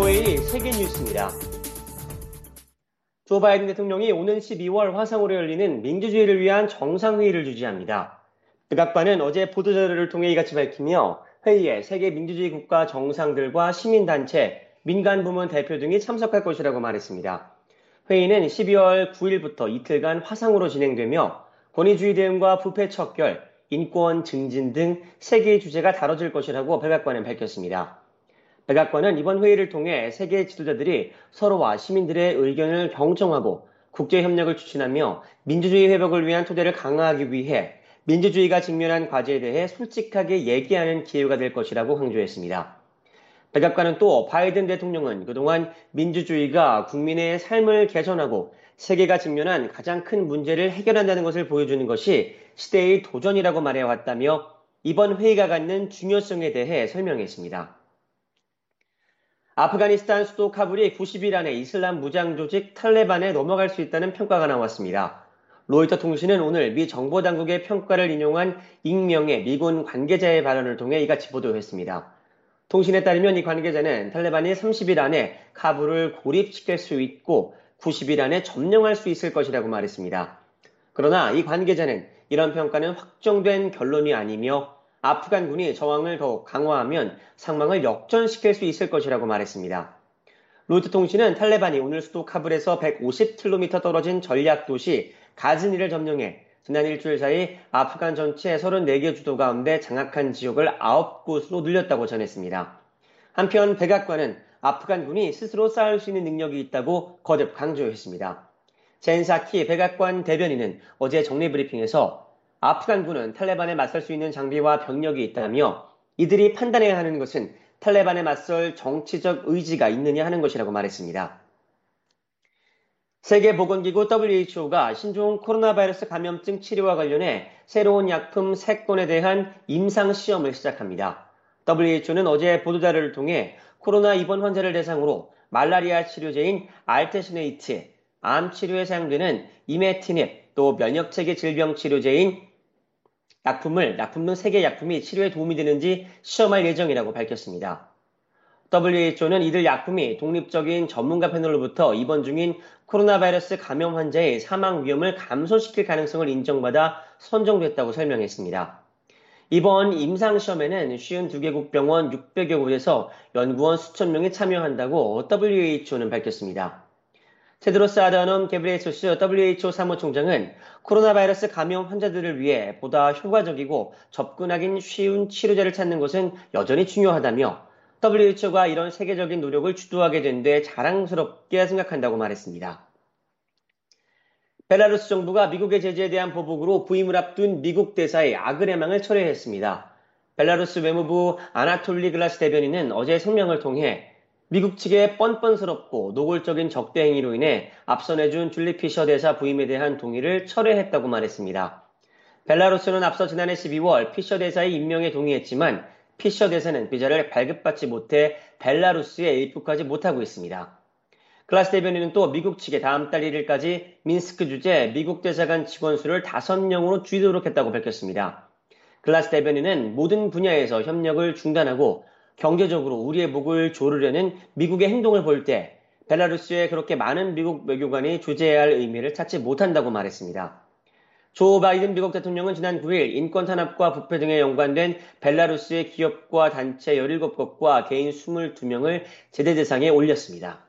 VOA 세계 뉴스입니다. 조 바이든 대통령이 오는 12월 화상으로 열리는 민주주의를 위한 정상회의를 주재합니다. 백악관은 어제 보도자료를 통해 이같이 밝히며 회의에 세계 민주주의 국가 정상들과 시민단체, 민간부문 대표 등이 참석할 것이라고 말했습니다. 회의는 12월 9일부터 이틀간 화상으로 진행되며 권위주의 대응과 부패 척결, 인권 증진 등 세 개의 주제가 다뤄질 것이라고 백악관은 밝혔습니다. 백악관은 이번 회의를 통해 세계 지도자들이 서로와 시민들의 의견을 경청하고 국제협력을 추진하며 민주주의 회복을 위한 토대를 강화하기 위해 민주주의가 직면한 과제에 대해 솔직하게 얘기하는 기회가 될 것이라고 강조했습니다. 백악관은 또 바이든 대통령은 그동안 민주주의가 국민의 삶을 개선하고 세계가 직면한 가장 큰 문제를 해결한다는 것을 보여주는 것이 시대의 도전이라고 말해왔다며 이번 회의가 갖는 중요성에 대해 설명했습니다. 아프가니스탄 수도 카불이 90일 안에 이슬람 무장 조직 탈레반에 넘어갈 수 있다는 평가가 나왔습니다. 로이터 통신은 오늘 미 정보당국의 평가를 인용한 익명의 미군 관계자의 발언을 통해 이같이 보도했습니다. 통신에 따르면 이 관계자는 탈레반이 30일 안에 카불을 고립시킬 수 있고 90일 안에 점령할 수 있을 것이라고 말했습니다. 그러나 이 관계자는 이런 평가는 확정된 결론이 아니며 아프간군이 저항을 더욱 강화하면 상황을 역전시킬 수 있을 것이라고 말했습니다. 로이터 통신은 탈레반이 오늘 수도 카불에서 150km 떨어진 전략 도시 가즈니를 점령해 지난 일주일 사이 아프간 전체 34개 주도 가운데 장악한 지역을 9곳으로 늘렸다고 전했습니다. 한편 백악관은 아프간군이 스스로 싸울 수 있는 능력이 있다고 거듭 강조했습니다. 젠 사키 백악관 대변인은 어제 정례 브리핑에서 아프간군은 탈레반에 맞설 수 있는 장비와 병력이 있다며 이들이 판단해야 하는 것은 탈레반에 맞설 정치적 의지가 있느냐 하는 것이라고 말했습니다. 세계보건기구 WHO가 신종 코로나 바이러스 감염증 치료와 관련해 새로운 약품 3건에 대한 임상시험을 시작합니다. WHO는 어제 보도자료를 통해 코로나 입원 환자를 대상으로 말라리아 치료제인 알테시네이트, 암 치료에 사용되는 이메티닙, 또 면역체계 질병 치료제인 약품 등 3개 약품이 치료에 도움이 되는지 시험할 예정이라고 밝혔습니다. WHO는 이들 약품이 독립적인 전문가 패널로부터 입원 중인 코로나 바이러스 감염 환자의 사망 위험을 감소시킬 가능성을 인정받아 선정됐다고 설명했습니다. 이번 임상시험에는 52개국 병원 600여 곳에서 연구원 수천 명이 참여한다고 WHO는 밝혔습니다. 테드로스 아다놈 게브리에소스 WHO 사무총장은 코로나 바이러스 감염 환자들을 위해 보다 효과적이고 접근하기 쉬운 치료제를 찾는 것은 여전히 중요하다며 WHO가 이런 세계적인 노력을 주도하게 된 데 자랑스럽게 생각한다고 말했습니다. 벨라루스 정부가 미국의 제재에 대한 보복으로 부임을 앞둔 미국 대사의 아그레망을 철회했습니다. 벨라루스 외무부 아나톨리 글라스 대변인은 어제 성명을 통해 미국 측의 뻔뻔스럽고 노골적인 적대 행위로 인해 앞서 내준 줄리 피셔 대사 부임에 대한 동의를 철회했다고 말했습니다. 벨라루스는 앞서 지난해 12월 피셔 대사의 임명에 동의했지만 피셔 대사는 비자를 발급받지 못해 벨라루스에 입국하지 못하고 있습니다. 글라스 대변인은 또 미국 측에 다음 달 1일까지 민스크 주재 미국 대사관 직원 수를 5명으로 줄이도록 했다고 밝혔습니다. 글라스 대변인은 모든 분야에서 협력을 중단하고 경제적으로 우리의 목을 조르려는 미국의 행동을 볼 때 벨라루스에 그렇게 많은 미국 외교관이 주재해야 할 의미를 찾지 못한다고 말했습니다. 조 바이든 미국 대통령은 지난 9일 인권 탄압과 부패 등에 연관된 벨라루스의 기업과 단체 17곳과 개인 22명을 제재 대상에 올렸습니다.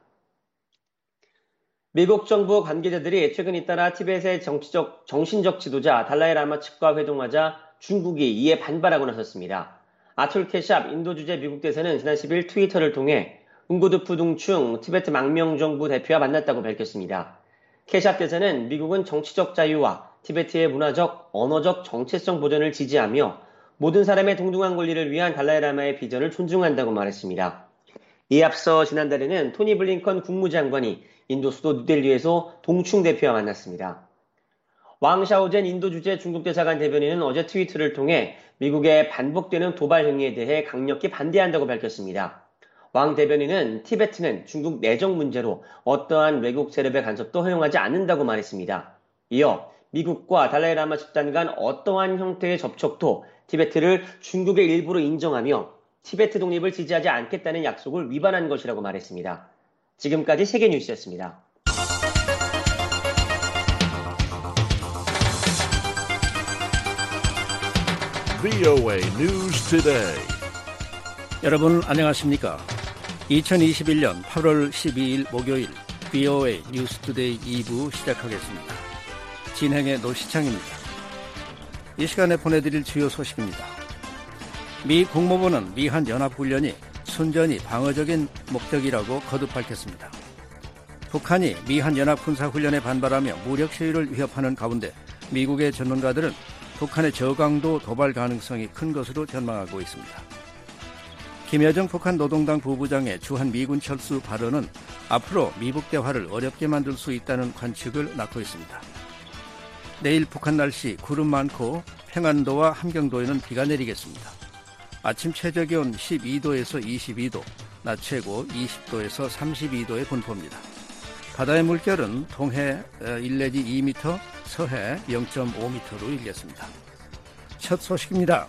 미국 정부 관계자들이 최근 잇따라 티벳의 정신적 지도자 달라이 라마 측과 회동하자 중국이 이에 반발하고 나섰습니다. 아툴 케샵 인도 주재 미국 대사는 지난 10일 트위터를 통해 웅구두프 둥충 티베트 망명정부 대표와 만났다고 밝혔습니다. 케샵 대사는 미국은 정치적 자유와 티베트의 문화적, 언어적 정체성 보존을 지지하며 모든 사람의 동등한 권리를 위한 달라이 라마의 비전을 존중한다고 말했습니다. 이에 앞서 지난달에는 토니 블링컨 국무장관이 인도 수도 뉴델리에서 동충 대표와 만났습니다. 왕 샤오젠 인도 주재 중국 대사관 대변인은 어제 트위터를 통해 미국의 반복되는 도발 행위에 대해 강력히 반대한다고 밝혔습니다. 왕 대변인은 티베트는 중국 내정 문제로 어떠한 외국 세력의 간섭도 허용하지 않는다고 말했습니다. 이어 미국과 달라이 라마 집단 간 어떠한 형태의 접촉도 티베트를 중국의 일부로 인정하며 티베트 독립을 지지하지 않겠다는 약속을 위반한 것이라고 말했습니다. 지금까지 세계뉴스였습니다. VOA News Today. 여러분 안녕하십니까? 2021년 8월 12일 목요일 VOA 뉴스 투데이 2부 시작하겠습니다. 진행의 노시창입니다. 이 시간에 보내드릴 주요 소식입니다. 미 국무부는 미한 연합훈련이 순전히 방어적인 목적이라고 거듭 밝혔습니다. 북한이 미한 연합군사훈련에 반발하며 무력 시위를 위협하는 가운데 미국의 전문가들은 북한의 저강도 도발 가능성이 큰 것으로 전망하고 있습니다. 김여정 북한 노동당 부부장의 주한 미군 철수 발언은 앞으로 미북 대화를 어렵게 만들 수 있다는 관측을 낳고 있습니다. 내일 북한 날씨 구름 많고 평안도와 함경도에는 비가 내리겠습니다. 아침 최저기온 12도에서 22도, 낮 최고 20도에서 32도의 분포입니다. 바다의 물결은 동해 1 내지 2m, 서해 0.5m로 일겠습니다. 첫 소식입니다.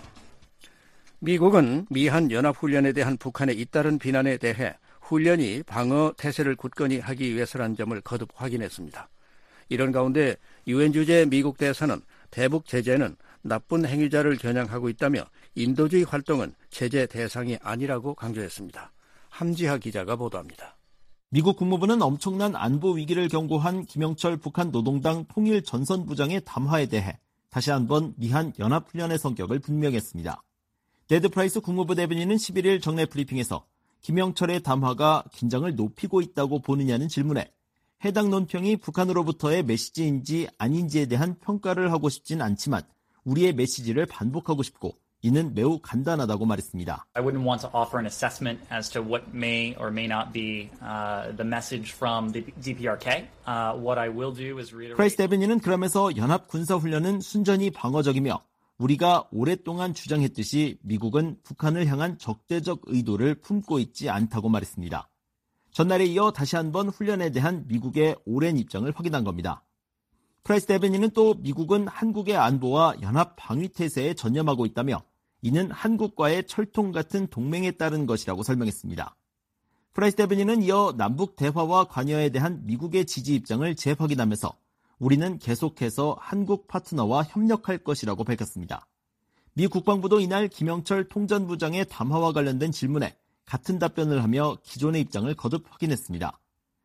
미국은 미한 연합훈련에 대한 북한의 잇따른 비난에 대해 훈련이 방어 태세를 굳건히 하기 위해서라는 점을 거듭 확인했습니다. 이런 가운데 유엔 주재 미국 대사는 대북 제재는 나쁜 행위자를 겨냥하고 있다며 인도주의 활동은 제재 대상이 아니라고 강조했습니다. 함지하 기자가 보도합니다. 미국 국무부는 엄청난 안보 위기를 경고한 김영철 북한 노동당 통일 전선부장의 담화에 대해 다시 한번 미한 연합훈련의 성격을 분명했습니다. 네드 프라이스 국무부 대변인은 11일 정례 브리핑에서 김영철의 담화가 긴장을 높이고 있다고 보느냐는 질문에 해당 논평이 북한으로부터의 메시지인지 아닌지에 대한 평가를 하고 싶진 않지만 우리의 메시지를 반복하고 싶고 이는 매우 간단하다고 말했습니다. I wouldn't want to offer an assessment as to what may or may not be the message from the DPRK. What I will do is reiterate. 프라이스 대변인은 그러면서 연합 군사훈련은 순전히 방어적이며 우리가 오랫동안 주장했듯이 미국은 북한을 향한 적대적 의도를 품고 있지 않다고 말했습니다. 전날에 이어 다시 한번 훈련에 대한 미국의 오랜 입장을 확인한 겁니다. 프라이스 대변인은 또 미국은 한국의 안보와 연합 방위 태세에 전념하고 있다며 이는 한국과의 철통 같은 동맹에 따른 것이라고 설명했습니다. 프라이스 대변인은 이어 남북 대화와 관여에 대한 미국의 지지 입장을 재확인하면서 우리는 계속해서 한국 파트너와 협력할 것이라고 밝혔습니다. 미 국방부도 이날 김영철 통전부장의 담화와 관련된 질문에 같은 답변을 하며 기존의 입장을 거듭 확인했습니다.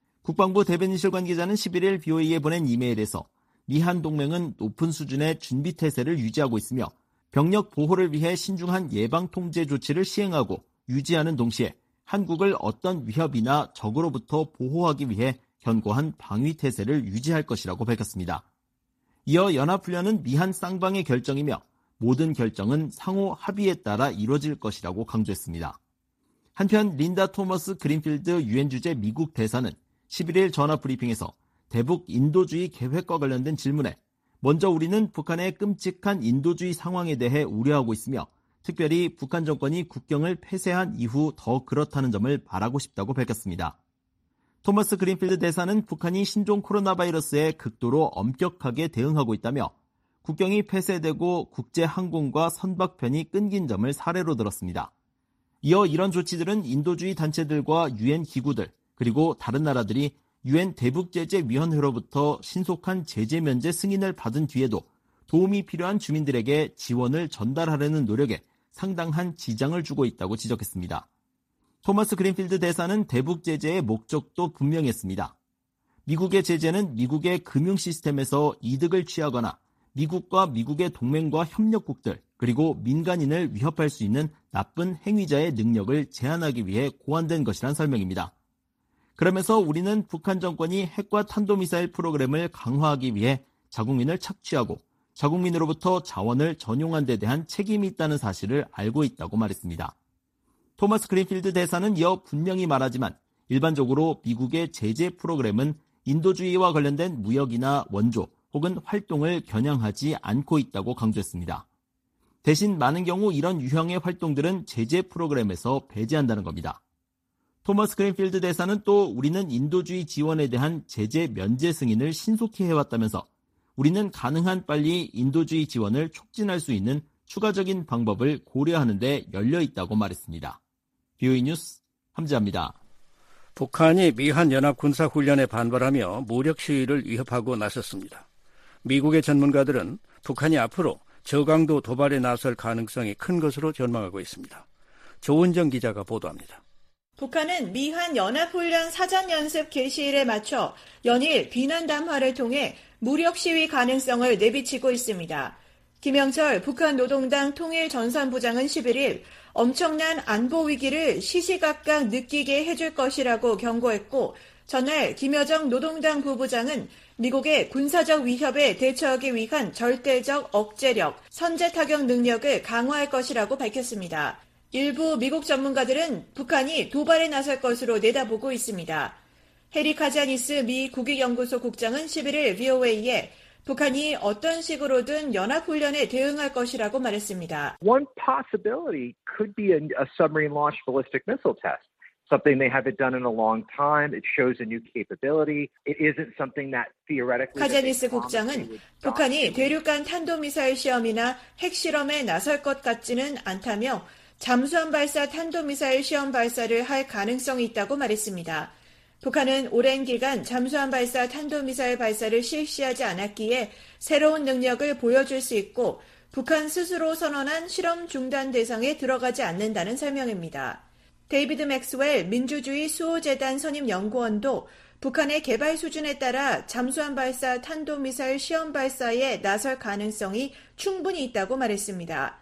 국방부 대변인실 관계자는 11일 BOA에 보낸 이메일에서 미한 동맹은 높은 수준의 준비 태세를 유지하고 있으며 병력 보호를 위해 신중한 예방 통제 조치를 시행하고 유지하는 동시에 한국을 어떤 위협이나 적으로부터 보호하기 위해 견고한 방위 태세를 유지할 것이라고 밝혔습니다. 이어 연합훈련은 미한 쌍방의 결정이며 모든 결정은 상호 합의에 따라 이루어질 것이라고 강조했습니다. 한편 린다 토머스 그린필드 유엔 주재 미국 대사는 11일 전화 브리핑에서 대북 인도주의 계획과 관련된 질문에 먼저 우리는 북한의 끔찍한 인도주의 상황에 대해 우려하고 있으며 특별히 북한 정권이 국경을 폐쇄한 이후 더 그렇다는 점을 바라고 싶다고 밝혔습니다. 토머스 그린필드 대사는 북한이 신종 코로나 바이러스에 극도로 엄격하게 대응하고 있다며 국경이 폐쇄되고 국제 항공과 선박편이 끊긴 점을 사례로 들었습니다. 이어 이런 조치들은 인도주의 단체들과 유엔 기구들 그리고 다른 나라들이 유엔 대북제재위원회로부터 신속한 제재 면제 승인을 받은 뒤에도 도움이 필요한 주민들에게 지원을 전달하려는 노력에 상당한 지장을 주고 있다고 지적했습니다. 토머스 그린필드 대사는 대북제재의 목적도 분명했습니다. 미국의 제재는 미국의 금융 시스템에서 이득을 취하거나 미국과 미국의 동맹과 협력국들 그리고 민간인을 위협할 수 있는 나쁜 행위자의 능력을 제한하기 위해 고안된 것이란 설명입니다. 그러면서 우리는 북한 정권이 핵과 탄도미사일 프로그램을 강화하기 위해 자국민을 착취하고 자국민으로부터 자원을 전용한 데 대한 책임이 있다는 사실을 알고 있다고 말했습니다. 토머스 그린필드 대사는 이어 분명히 말하지만 일반적으로 미국의 제재 프로그램은 인도주의와 관련된 무역이나 원조 혹은 활동을 겨냥하지 않고 있다고 강조했습니다. 대신 많은 경우 이런 유형의 활동들은 제재 프로그램에서 배제한다는 겁니다. 토머스 그린필드 대사는 또 우리는 인도주의 지원에 대한 제재 면제 승인을 신속히 해왔다면서 우리는 가능한 빨리 인도주의 지원을 촉진할 수 있는 추가적인 방법을 고려하는 데 열려 있다고 말했습니다. BOE 뉴스 함지아입니다. 북한이 미한 연합 군사훈련에 반발하며 무력 시위를 위협하고 나섰습니다. 미국의 전문가들은 북한이 앞으로 저강도 도발에 나설 가능성이 큰 것으로 전망하고 있습니다. 조은정 기자가 보도합니다. 북한은 미한 연합훈련 사전연습 개시일에 맞춰 연일 비난 담화를 통해 무력 시위 가능성을 내비치고 있습니다. 김영철 북한 노동당 통일전선부장은 11일 엄청난 안보 위기를 시시각각 느끼게 해줄 것이라고 경고했고, 전날 김여정 노동당 부부장은 미국의 군사적 위협에 대처하기 위한 절대적 억제력, 선제 타격 능력을 강화할 것이라고 밝혔습니다. 일부 미국 전문가들은 북한이 도발에 나설 것으로 내다보고 있습니다. 해리 카자니스 미 국익연구소 국장은 11일 VOA에 북한이 어떤 식으로든 연합훈련에 대응할 것이라고 말했습니다. One possibility could be a submarine-launched ballistic missile test. Something they haven't done in a long time. It shows a new capability. It isn't something that theoretically. 카자니스 국장은 북한이 대륙간 탄도미사일 시험이나 핵실험에 나설 것 같지는 않다며 잠수함 발사 탄도미사일 시험 발사를 할 가능성이 있다고 말했습니다. 북한은 오랜 기간 잠수함 발사 탄도미사일 발사를 실시하지 않았기에 새로운 능력을 보여줄 수 있고 북한 스스로 선언한 실험 중단 대상에 들어가지 않는다는 설명입니다. 데이비드 맥스웰 민주주의 수호재단 선임 연구원도 북한의 개발 수준에 따라 잠수함 발사 탄도미사일 시험 발사에 나설 가능성이 충분히 있다고 말했습니다.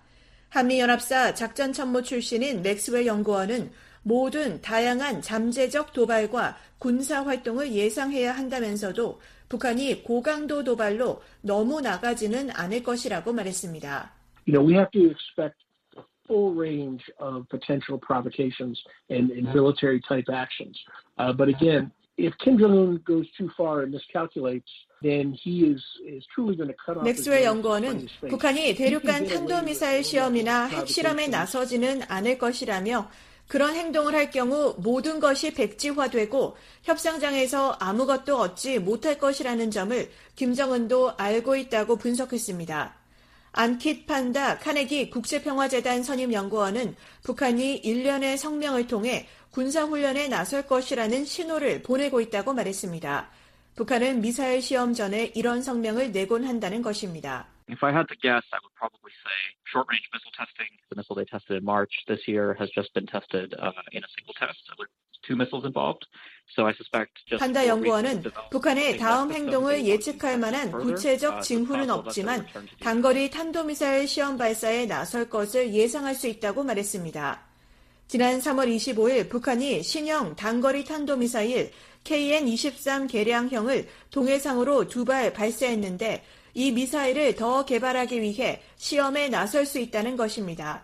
한미연합사 작전참모 출신인 맥스웰 연구원은 모든 다양한 잠재적 도발과 군사활동을 예상해야 한다면서도 북한이 고강도 도발로 너무 나가지는 않을 것이라고 말했습니다. We have to expect a full range of potential provocations and military type actions. But again, if Kim Jong-un goes too far and miscalculates, then he is truly going to cut off. 맥스웰 연구원은 북한이 대륙간 탄도미사일 시험이나 핵실험에 나서지는 않을 것이라며 그런 행동을 할 경우 모든 것이 백지화되고 협상장에서 아무것도 얻지 못할 것이라는 점을 김정은도 알고 있다고 분석했습니다. 안킷 판다 카네기 국제평화재단 선임연구원은 북한이 일련의 성명을 통해 군사훈련에 나설 것이라는 신호를 보내고 있다고 말했습니다. 북한은 미사일 시험 전에 이런 성명을 내곤 한다는 것입니다. If I had to guess, I would probably say short-range missile testing. The missile they tested in March this year has just been tested in a single test with 2 missiles involved. So I suspect just 판다 연구원은 북한의 다음 행동을 예측할 만한 구체적 징후는 없지만 단거리 탄도미사일 시험 발사에 나설 것을 예상할 수 있다고 말했습니다. 지난 3월 25일 북한이 신형 단거리 탄도미사일 KN-23 개량형을 동해상으로 2발 발사했는데 이 미사일을 더 개발하기 위해 시험에 나설 수 있다는 것입니다.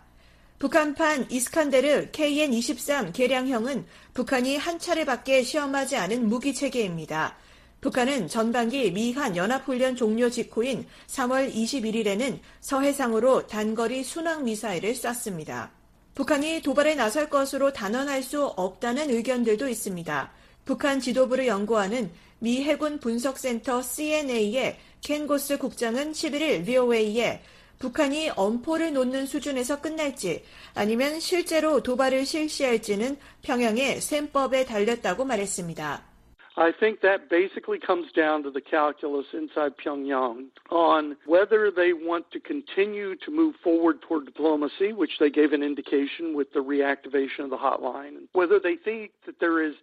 북한판 이스칸데르 KN-23 개량형은 북한이 한 차례밖에 시험하지 않은 무기체계입니다. 북한은 전반기 미한 연합훈련 종료 직후인 3월 21일에는 서해상으로 단거리 순항 미사일을 쐈습니다. 북한이 도발에 나설 것으로 단언할 수 없다는 의견들도 있습니다. 북한 지도부를 연구하는 미 해군 분석센터 CNA의 켄 고스 국장은 11일 VOA에 북한이 엄포를 놓는 수준에서 끝날지 아니면 실제로 도발을 실시할지는 평양의 셈법에 달렸다고 말했습니다. I think that basically comes down to the calculus inside Pyongyang on whether they want to continue to move forward toward diplomacy, which they gave an indication with the reactivation of the hotline, whether they think that there is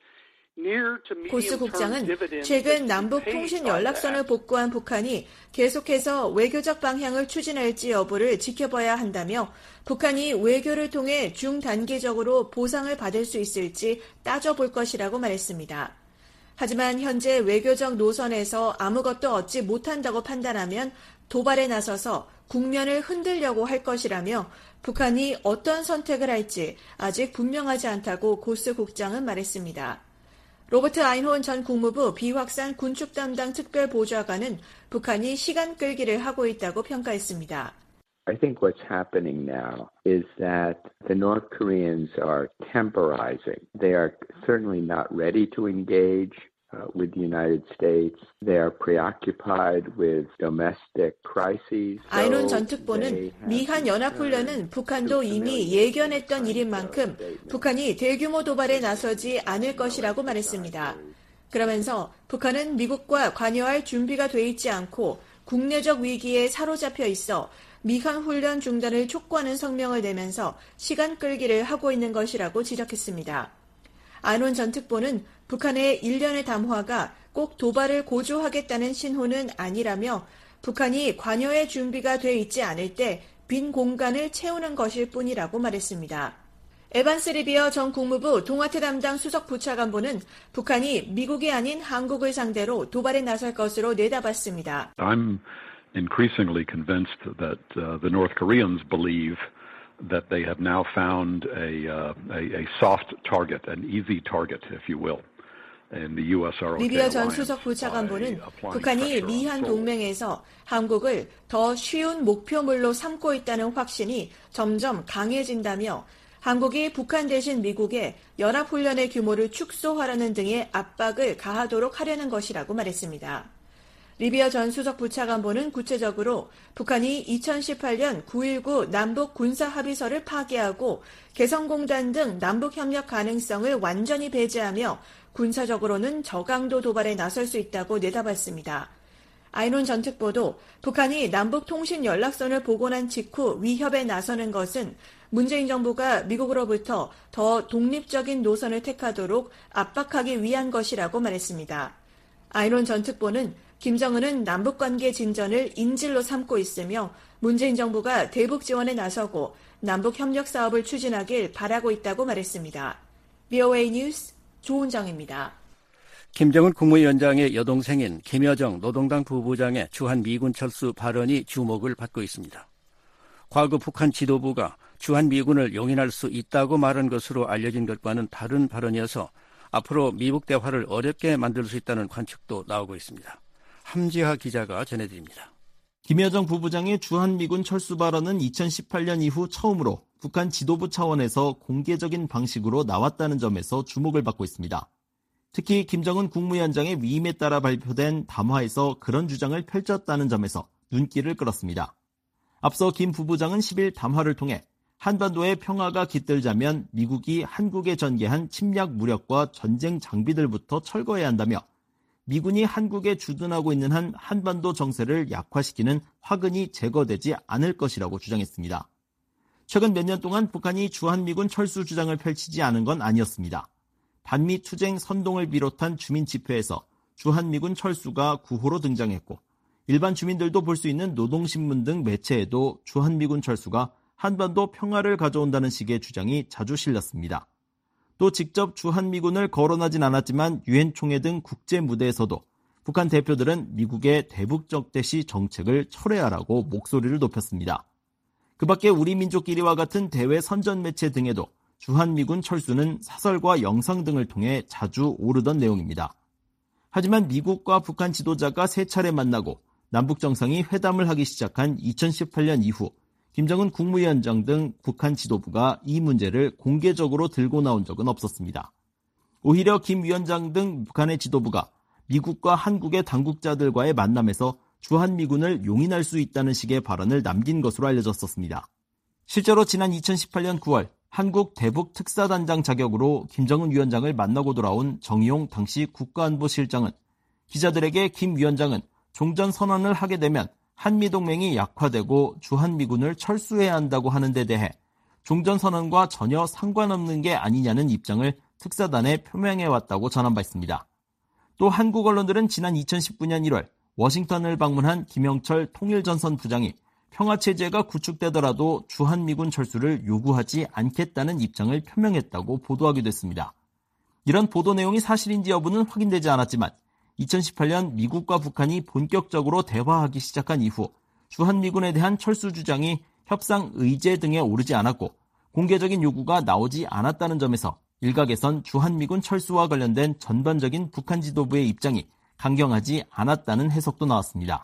고스 국장은 최근 남북 통신 연락선을 복구한 북한이 계속해서 외교적 방향을 추진할지 여부를 지켜봐야 한다며 북한이 외교를 통해 중단기적으로 보상을 받을 수 있을지 따져볼 것이라고 말했습니다. 하지만 현재 외교적 노선에서 아무것도 얻지 못한다고 판단하면 도발에 나서서 국면을 흔들려고 할 것이라며 북한이 어떤 선택을 할지 아직 분명하지 않다고 고스 국장은 말했습니다. 로버트 아인혼 전 국무부 비확산 군축 담당 특별보좌관은 북한이 시간 끌기를 하고 있다고 평가했습니다. I think what's happening now is that the North Koreans are temporizing. They are certainly not ready to engage. with the United States. They are preoccupied with domestic crises. 아이론 전 특보는 미한 연합훈련은 북한도 이미 예견했던 일인 만큼 북한이 대규모 도발에 나서지 않을 것이라고 말했습니다. 그러면서 북한은 미국과 관여할 준비가 돼 있지 않고 국내적 위기에 사로잡혀 있어 미한 훈련 중단을 촉구하는 성명을 내면서 시간 끌기를 하고 있는 것이라고 지적했습니다. 아이론 전 특보는 북한의 일련의 담화가 꼭 도발을 고조하겠다는 신호는 아니라며 북한이 관여의 준비가 돼 있지 않을 때 빈 공간을 채우는 것일 뿐이라고 말했습니다. 에반스 리비어 전 국무부 동아태 담당 수석 부차관보는 북한이 미국이 아닌 한국을 상대로 도발에 나설 것으로 내다봤습니다. I'm increasingly convinced that the North Koreans believe that they have now found a soft target, an easy target, if you will. 리비어 전 수석 부차관보는 북한이 미한 동맹에서 한국을 더 쉬운 목표물로 삼고 있다는 확신이 점점 강해진다며 한국이 북한 대신 미국에 연합훈련의 규모를 축소하라는 등의 압박을 가하도록 하려는 것이라고 말했습니다. 리비어 전 수석 부차관보는 구체적으로 북한이 2018년 9.19 남북 군사합의서를 파기하고 개성공단 등 남북협력 가능성을 완전히 배제하며 군사적으로는 저강도 도발에 나설 수 있다고 내다봤습니다. 아이론 전 특보도 북한이 남북통신연락선을 복원한 직후 위협에 나서는 것은 문재인 정부가 미국으로부터 더 독립적인 노선을 택하도록 압박하기 위한 것이라고 말했습니다. 아이론 전 특보는 김정은은 남북관계 진전을 인질로 삼고 있으며 문재인 정부가 대북 지원에 나서고 남북협력 사업을 추진하길 바라고 있다고 말했습니다. VOA 뉴스 조은정입니다. 김정은 국무위원장의 여동생인 김여정 노동당 부부장의 주한 미군 철수 발언이 주목을 받고 있습니다. 과거 북한 지도부가 주한 미군을 용인할 수 있다고 말한 것으로 알려진 것과는 다른 발언이어서 앞으로 미북 대화를 어렵게 만들 수 있다는 관측도 나오고 있습니다. 함지하 기자가 전해드립니다. 김여정 부부장의 주한미군 철수 발언은 2018년 이후 처음으로 북한 지도부 차원에서 공개적인 방식으로 나왔다는 점에서 주목을 받고 있습니다. 특히 김정은 국무위원장의 위임에 따라 발표된 담화에서 그런 주장을 펼쳤다는 점에서 눈길을 끌었습니다. 앞서 김 부부장은 10일 담화를 통해 한반도의 평화가 깃들자면 미국이 한국에 전개한 침략 무력과 전쟁 장비들부터 철거해야 한다며 미군이 한국에 주둔하고 있는 한 한반도 정세를 약화시키는 화근이 제거되지 않을 것이라고 주장했습니다. 최근 몇 년 동안 북한이 주한미군 철수 주장을 펼치지 않은 건 아니었습니다. 반미 투쟁 선동을 비롯한 주민 집회에서 주한미군 철수가 구호로 등장했고 일반 주민들도 볼 수 있는 노동신문 등 매체에도 주한미군 철수가 한반도 평화를 가져온다는 식의 주장이 자주 실렸습니다. 또 직접 주한미군을 거론하진 않았지만 유엔 총회 등 국제 무대에서도 북한 대표들은 미국의 대북적대시 정책을 철회하라고 목소리를 높였습니다. 그 밖에 우리 민족끼리와 같은 대외 선전 매체 등에도 주한미군 철수는 사설과 영상 등을 통해 자주 오르던 내용입니다. 하지만 미국과 북한 지도자가 세 차례 만나고 남북 정상이 회담을 하기 시작한 2018년 이후 김정은 국무위원장 등 북한 지도부가 이 문제를 공개적으로 들고 나온 적은 없었습니다. 오히려 김 위원장 등 북한의 지도부가 미국과 한국의 당국자들과의 만남에서 주한미군을 용인할 수 있다는 식의 발언을 남긴 것으로 알려졌었습니다. 실제로 지난 2018년 9월 한국 대북 특사단장 자격으로 김정은 위원장을 만나고 돌아온 정의용 당시 국가안보실장은 기자들에게 김 위원장은 종전선언을 하게 되면 한미동맹이 약화되고 주한미군을 철수해야 한다고 하는 데 대해 종전선언과 전혀 상관없는 게 아니냐는 입장을 특사단에 표명해왔다고 전한 바 있습니다. 또 한국 언론들은 지난 2019년 1월 워싱턴을 방문한 김영철 통일전선 부장이 평화체제가 구축되더라도 주한미군 철수를 요구하지 않겠다는 입장을 표명했다고 보도하기도 했습니다. 이런 보도 내용이 사실인지 여부는 확인되지 않았지만 2018년 미국과 북한이 본격적으로 대화하기 시작한 이후 주한미군에 대한 철수 주장이 협상 의제 등에 오르지 않았고 공개적인 요구가 나오지 않았다는 점에서 일각에선 주한미군 철수와 관련된 전반적인 북한 지도부의 입장이 강경하지 않았다는 해석도 나왔습니다.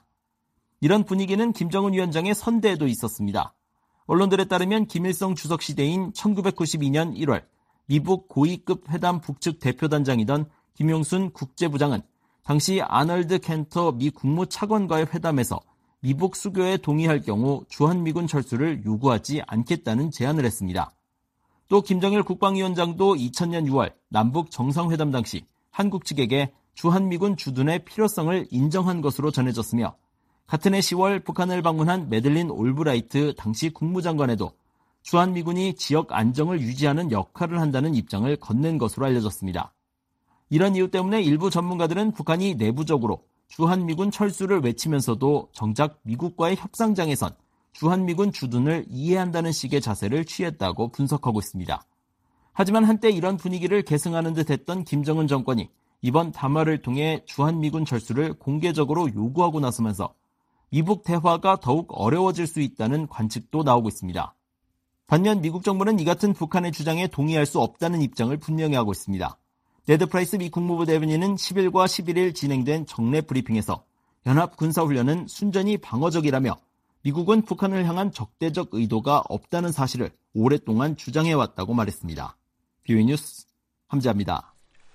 이런 분위기는 김정은 위원장의 선대에도 있었습니다. 언론들에 따르면 김일성 주석 시대인 1992년 1월 미북 고위급 회담 북측 대표단장이던 김용순 국제부장은 당시 아널드 켄터 미 국무차관과의 회담에서 미북 수교에 동의할 경우 주한미군 철수를 요구하지 않겠다는 제안을 했습니다. 또 김정일 국방위원장도 2000년 6월 남북 정상회담 당시 한국 측에게 주한미군 주둔의 필요성을 인정한 것으로 전해졌으며 같은 해 10월 북한을 방문한 매들린 올브라이트 당시 국무장관에도 주한미군이 지역 안정을 유지하는 역할을 한다는 입장을 건넨 것으로 알려졌습니다. 이런 이유 때문에 일부 전문가들은 북한이 내부적으로 주한미군 철수를 외치면서도 정작 미국과의 협상장에선 주한미군 주둔을 이해한다는 식의 자세를 취했다고 분석하고 있습니다. 하지만 한때 이런 분위기를 계승하는 듯 했던 김정은 정권이 이번 담화를 통해 주한미군 철수를 공개적으로 요구하고 나서면서 미북 대화가 더욱 어려워질 수 있다는 관측도 나오고 있습니다. 반면 미국 정부는 이 같은 북한의 주장에 동의할 수 없다는 입장을 분명히 하고 있습니다. 네드 프라이스 미 국무부 대변인은 10일과 11일 진행된 정례 브리핑에서 연합군사훈련은 순전히 방어적이라며 미국은 북한을 향한 적대적 의도가 없다는 사실을 오랫동안 주장해왔다고 말했습니다. BOE 뉴스 함지아입니다.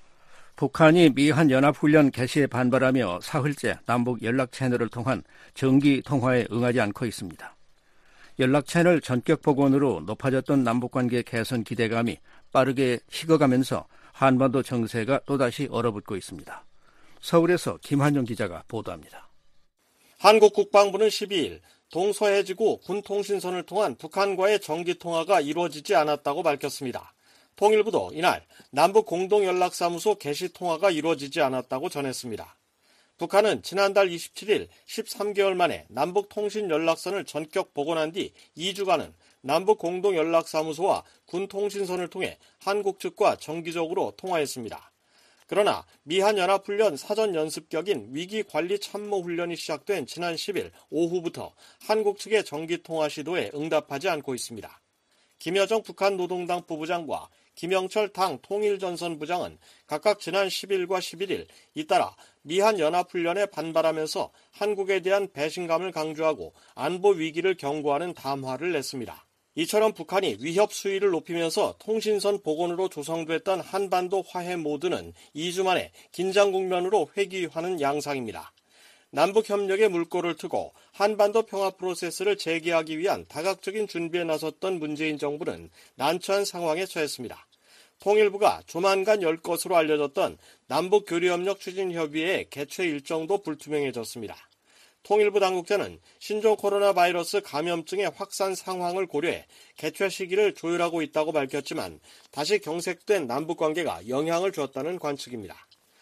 북한이 미한 연합훈련 개시에 반발하며 사흘째 남북 연락 채널을 통한 정기 통화에 응하지 않고 있습니다. 연락 채널 전격 복원으로 높아졌던 남북관계 개선 기대감이 빠르게 식어가면서 한반도 정세가 또다시 얼어붙고 있습니다. 서울에서 김한용 기자가 보도합니다. 한국 국방부는 12일 동서해지구 군통신선을 통한 북한과의 정기통화가 이루어지지 않았다고 밝혔습니다. 통일부도 이날 남북 공동연락사무소 개시통화가 이루어지지 않았다고 전했습니다. 북한은 지난달 27일 13개월 만에 남북통신연락선을 전격 복원한 뒤 2주간은 남북 공동연락사무소와 군통신선을 통해 한국 측과 정기적으로 통화했습니다. 그러나 미한연합훈련 사전연습격인 위기관리참모훈련이 시작된 지난 10일 오후부터 한국 측의 정기통화 시도에 응답하지 않고 있습니다. 김여정 북한 노동당 부부장과 김영철 당 통일전선 부장은 각각 지난 10일과 11일 잇따라 미한연합훈련에 반발하면서 한국에 대한 배신감을 강조하고 안보 위기를 경고하는 담화를 냈습니다. 이처럼 북한이 위협 수위를 높이면서 통신선 복원으로 조성됐던 한반도 화해 모드는 2주 만에 긴장 국면으로 회귀하는 양상입니다. 남북협력에 물꼬를 트고 한반도 평화 프로세스를 재개하기 위한 다각적인 준비에 나섰던 문재인 정부는 난처한 상황에 처했습니다. 통일부가 조만간 열 것으로 알려졌던 남북교류협력 추진협의회의 개최 일정도 불투명해졌습니다. 통일부 당국자는 신종 코로나 바이러스 감염증의 확산 상황을 고려해 개최 시기를 조율하고 있다고 밝혔지만 다시 경색된 남북관계가 영향을 줬다는 관측입니다.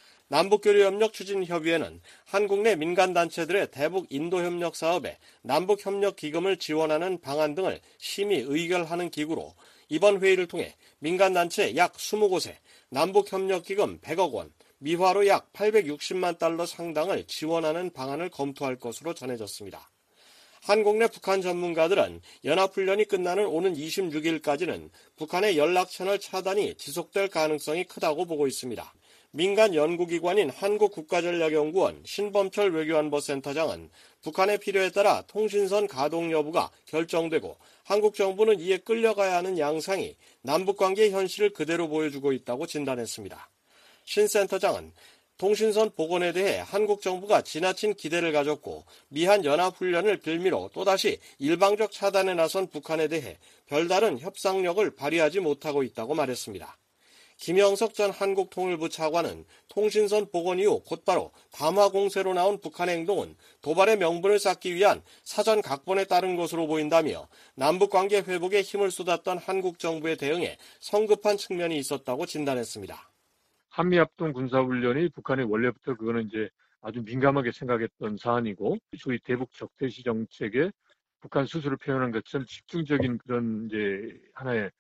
남북교류협력 추진협의회는 한국 내 민간단체들의 대북 인도협력 사업에 남북협력기금을 지원하는 방안 등을 심의 의결하는 기구로 이번 회의를 통해 민간단체 약 20곳에 남북협력기금 100억 원, 미화로 약 860만 달러 상당을 지원하는 방안을 검토할 것으로 전해졌습니다. 한국 내 북한 전문가들은 연합훈련이 끝나는 오는 26일까지는 북한의 연락채널 차단이 지속될 가능성이 크다고 보고 있습니다. 민간 연구기관인 한국국가전략연구원 신범철 외교안보센터장은 북한의 필요에 따라 통신선 가동 여부가 결정되고 한국 정부는 이에 끌려가야 하는 양상이 남북관계의 현실을 그대로 보여주고 있다고 진단했습니다. 신 센터장은 통신선 복원에 대해 한국 정부가 지나친 기대를 가졌고 미한 연합훈련을 빌미로 또다시 일방적 차단에 나선 북한에 대해 별다른 협상력을 발휘하지 못하고 있다고 말했습니다. 김영석 전 한국통일부 차관은 통신선 복원 이후 곧바로 담화 공세로 나온 북한의 행동은 도발의 명분을 쌓기 위한 사전 각본에 따른 것으로 보인다며 남북관계 회복에 힘을 쏟았던 한국 정부의 대응에 성급한 측면이 있었다고 진단했습니다. 한미합동 군사훈련이 북한이 원래부터 그거는 이제 아주 민감하게 생각했던 사안이고 소위 대북 적대시 정책에 북한 스스로 표현한 것처럼 집중적인 그런 이제 하나의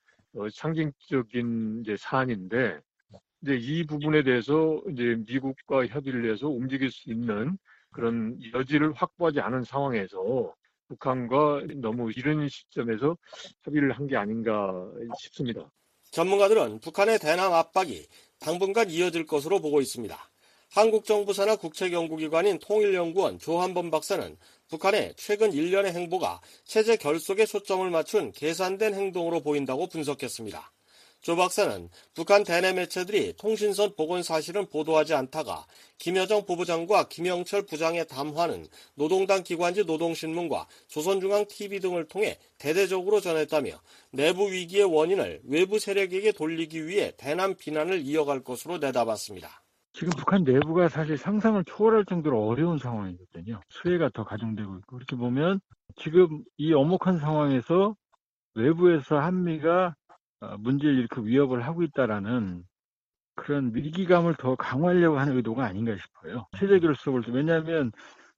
상징적인 이제 사안인데 이제 이 부분에 대해서 이제 미국과 협의를 해서 움직일 수 있는 그런 여지를 확보하지 않은 상황에서 북한과 너무 이른 시점에서 협의를 한 게 아닌가 싶습니다. 전문가들은 북한의 대남 압박이 당분간 이어질 것으로 보고 있습니다. 한국 정부 산하 국책연구기관인 통일연구원 조한범 박사는 북한의 최근 1년의 행보가 체제 결속에 초점을 맞춘 계산된 행동으로 보인다고 분석했습니다. 조 박사는 북한 대내 매체들이 통신선 복원 사실은 보도하지 않다가 김여정 부부장과 김영철 부장의 담화는 노동당 기관지 노동신문과 조선중앙TV 등을 통해 대대적으로 전했다며 내부 위기의 원인을 외부 세력에게 돌리기 위해 대남 비난을 이어갈 것으로 내다봤습니다. 지금 북한 내부가 사실 상상을 초월할 정도로 어려운 상황이거든요. 수혜가 더 가중되고 있고 그렇게 보면 지금 이 엄혹한 상황에서 외부에서 한미가 문제를 일으켜 위협을 하고 있다라는 그런 위기감을 더 강화하려고 하는 의도가 아닌가 싶어요. 최재규를 써볼 때. 왜냐하면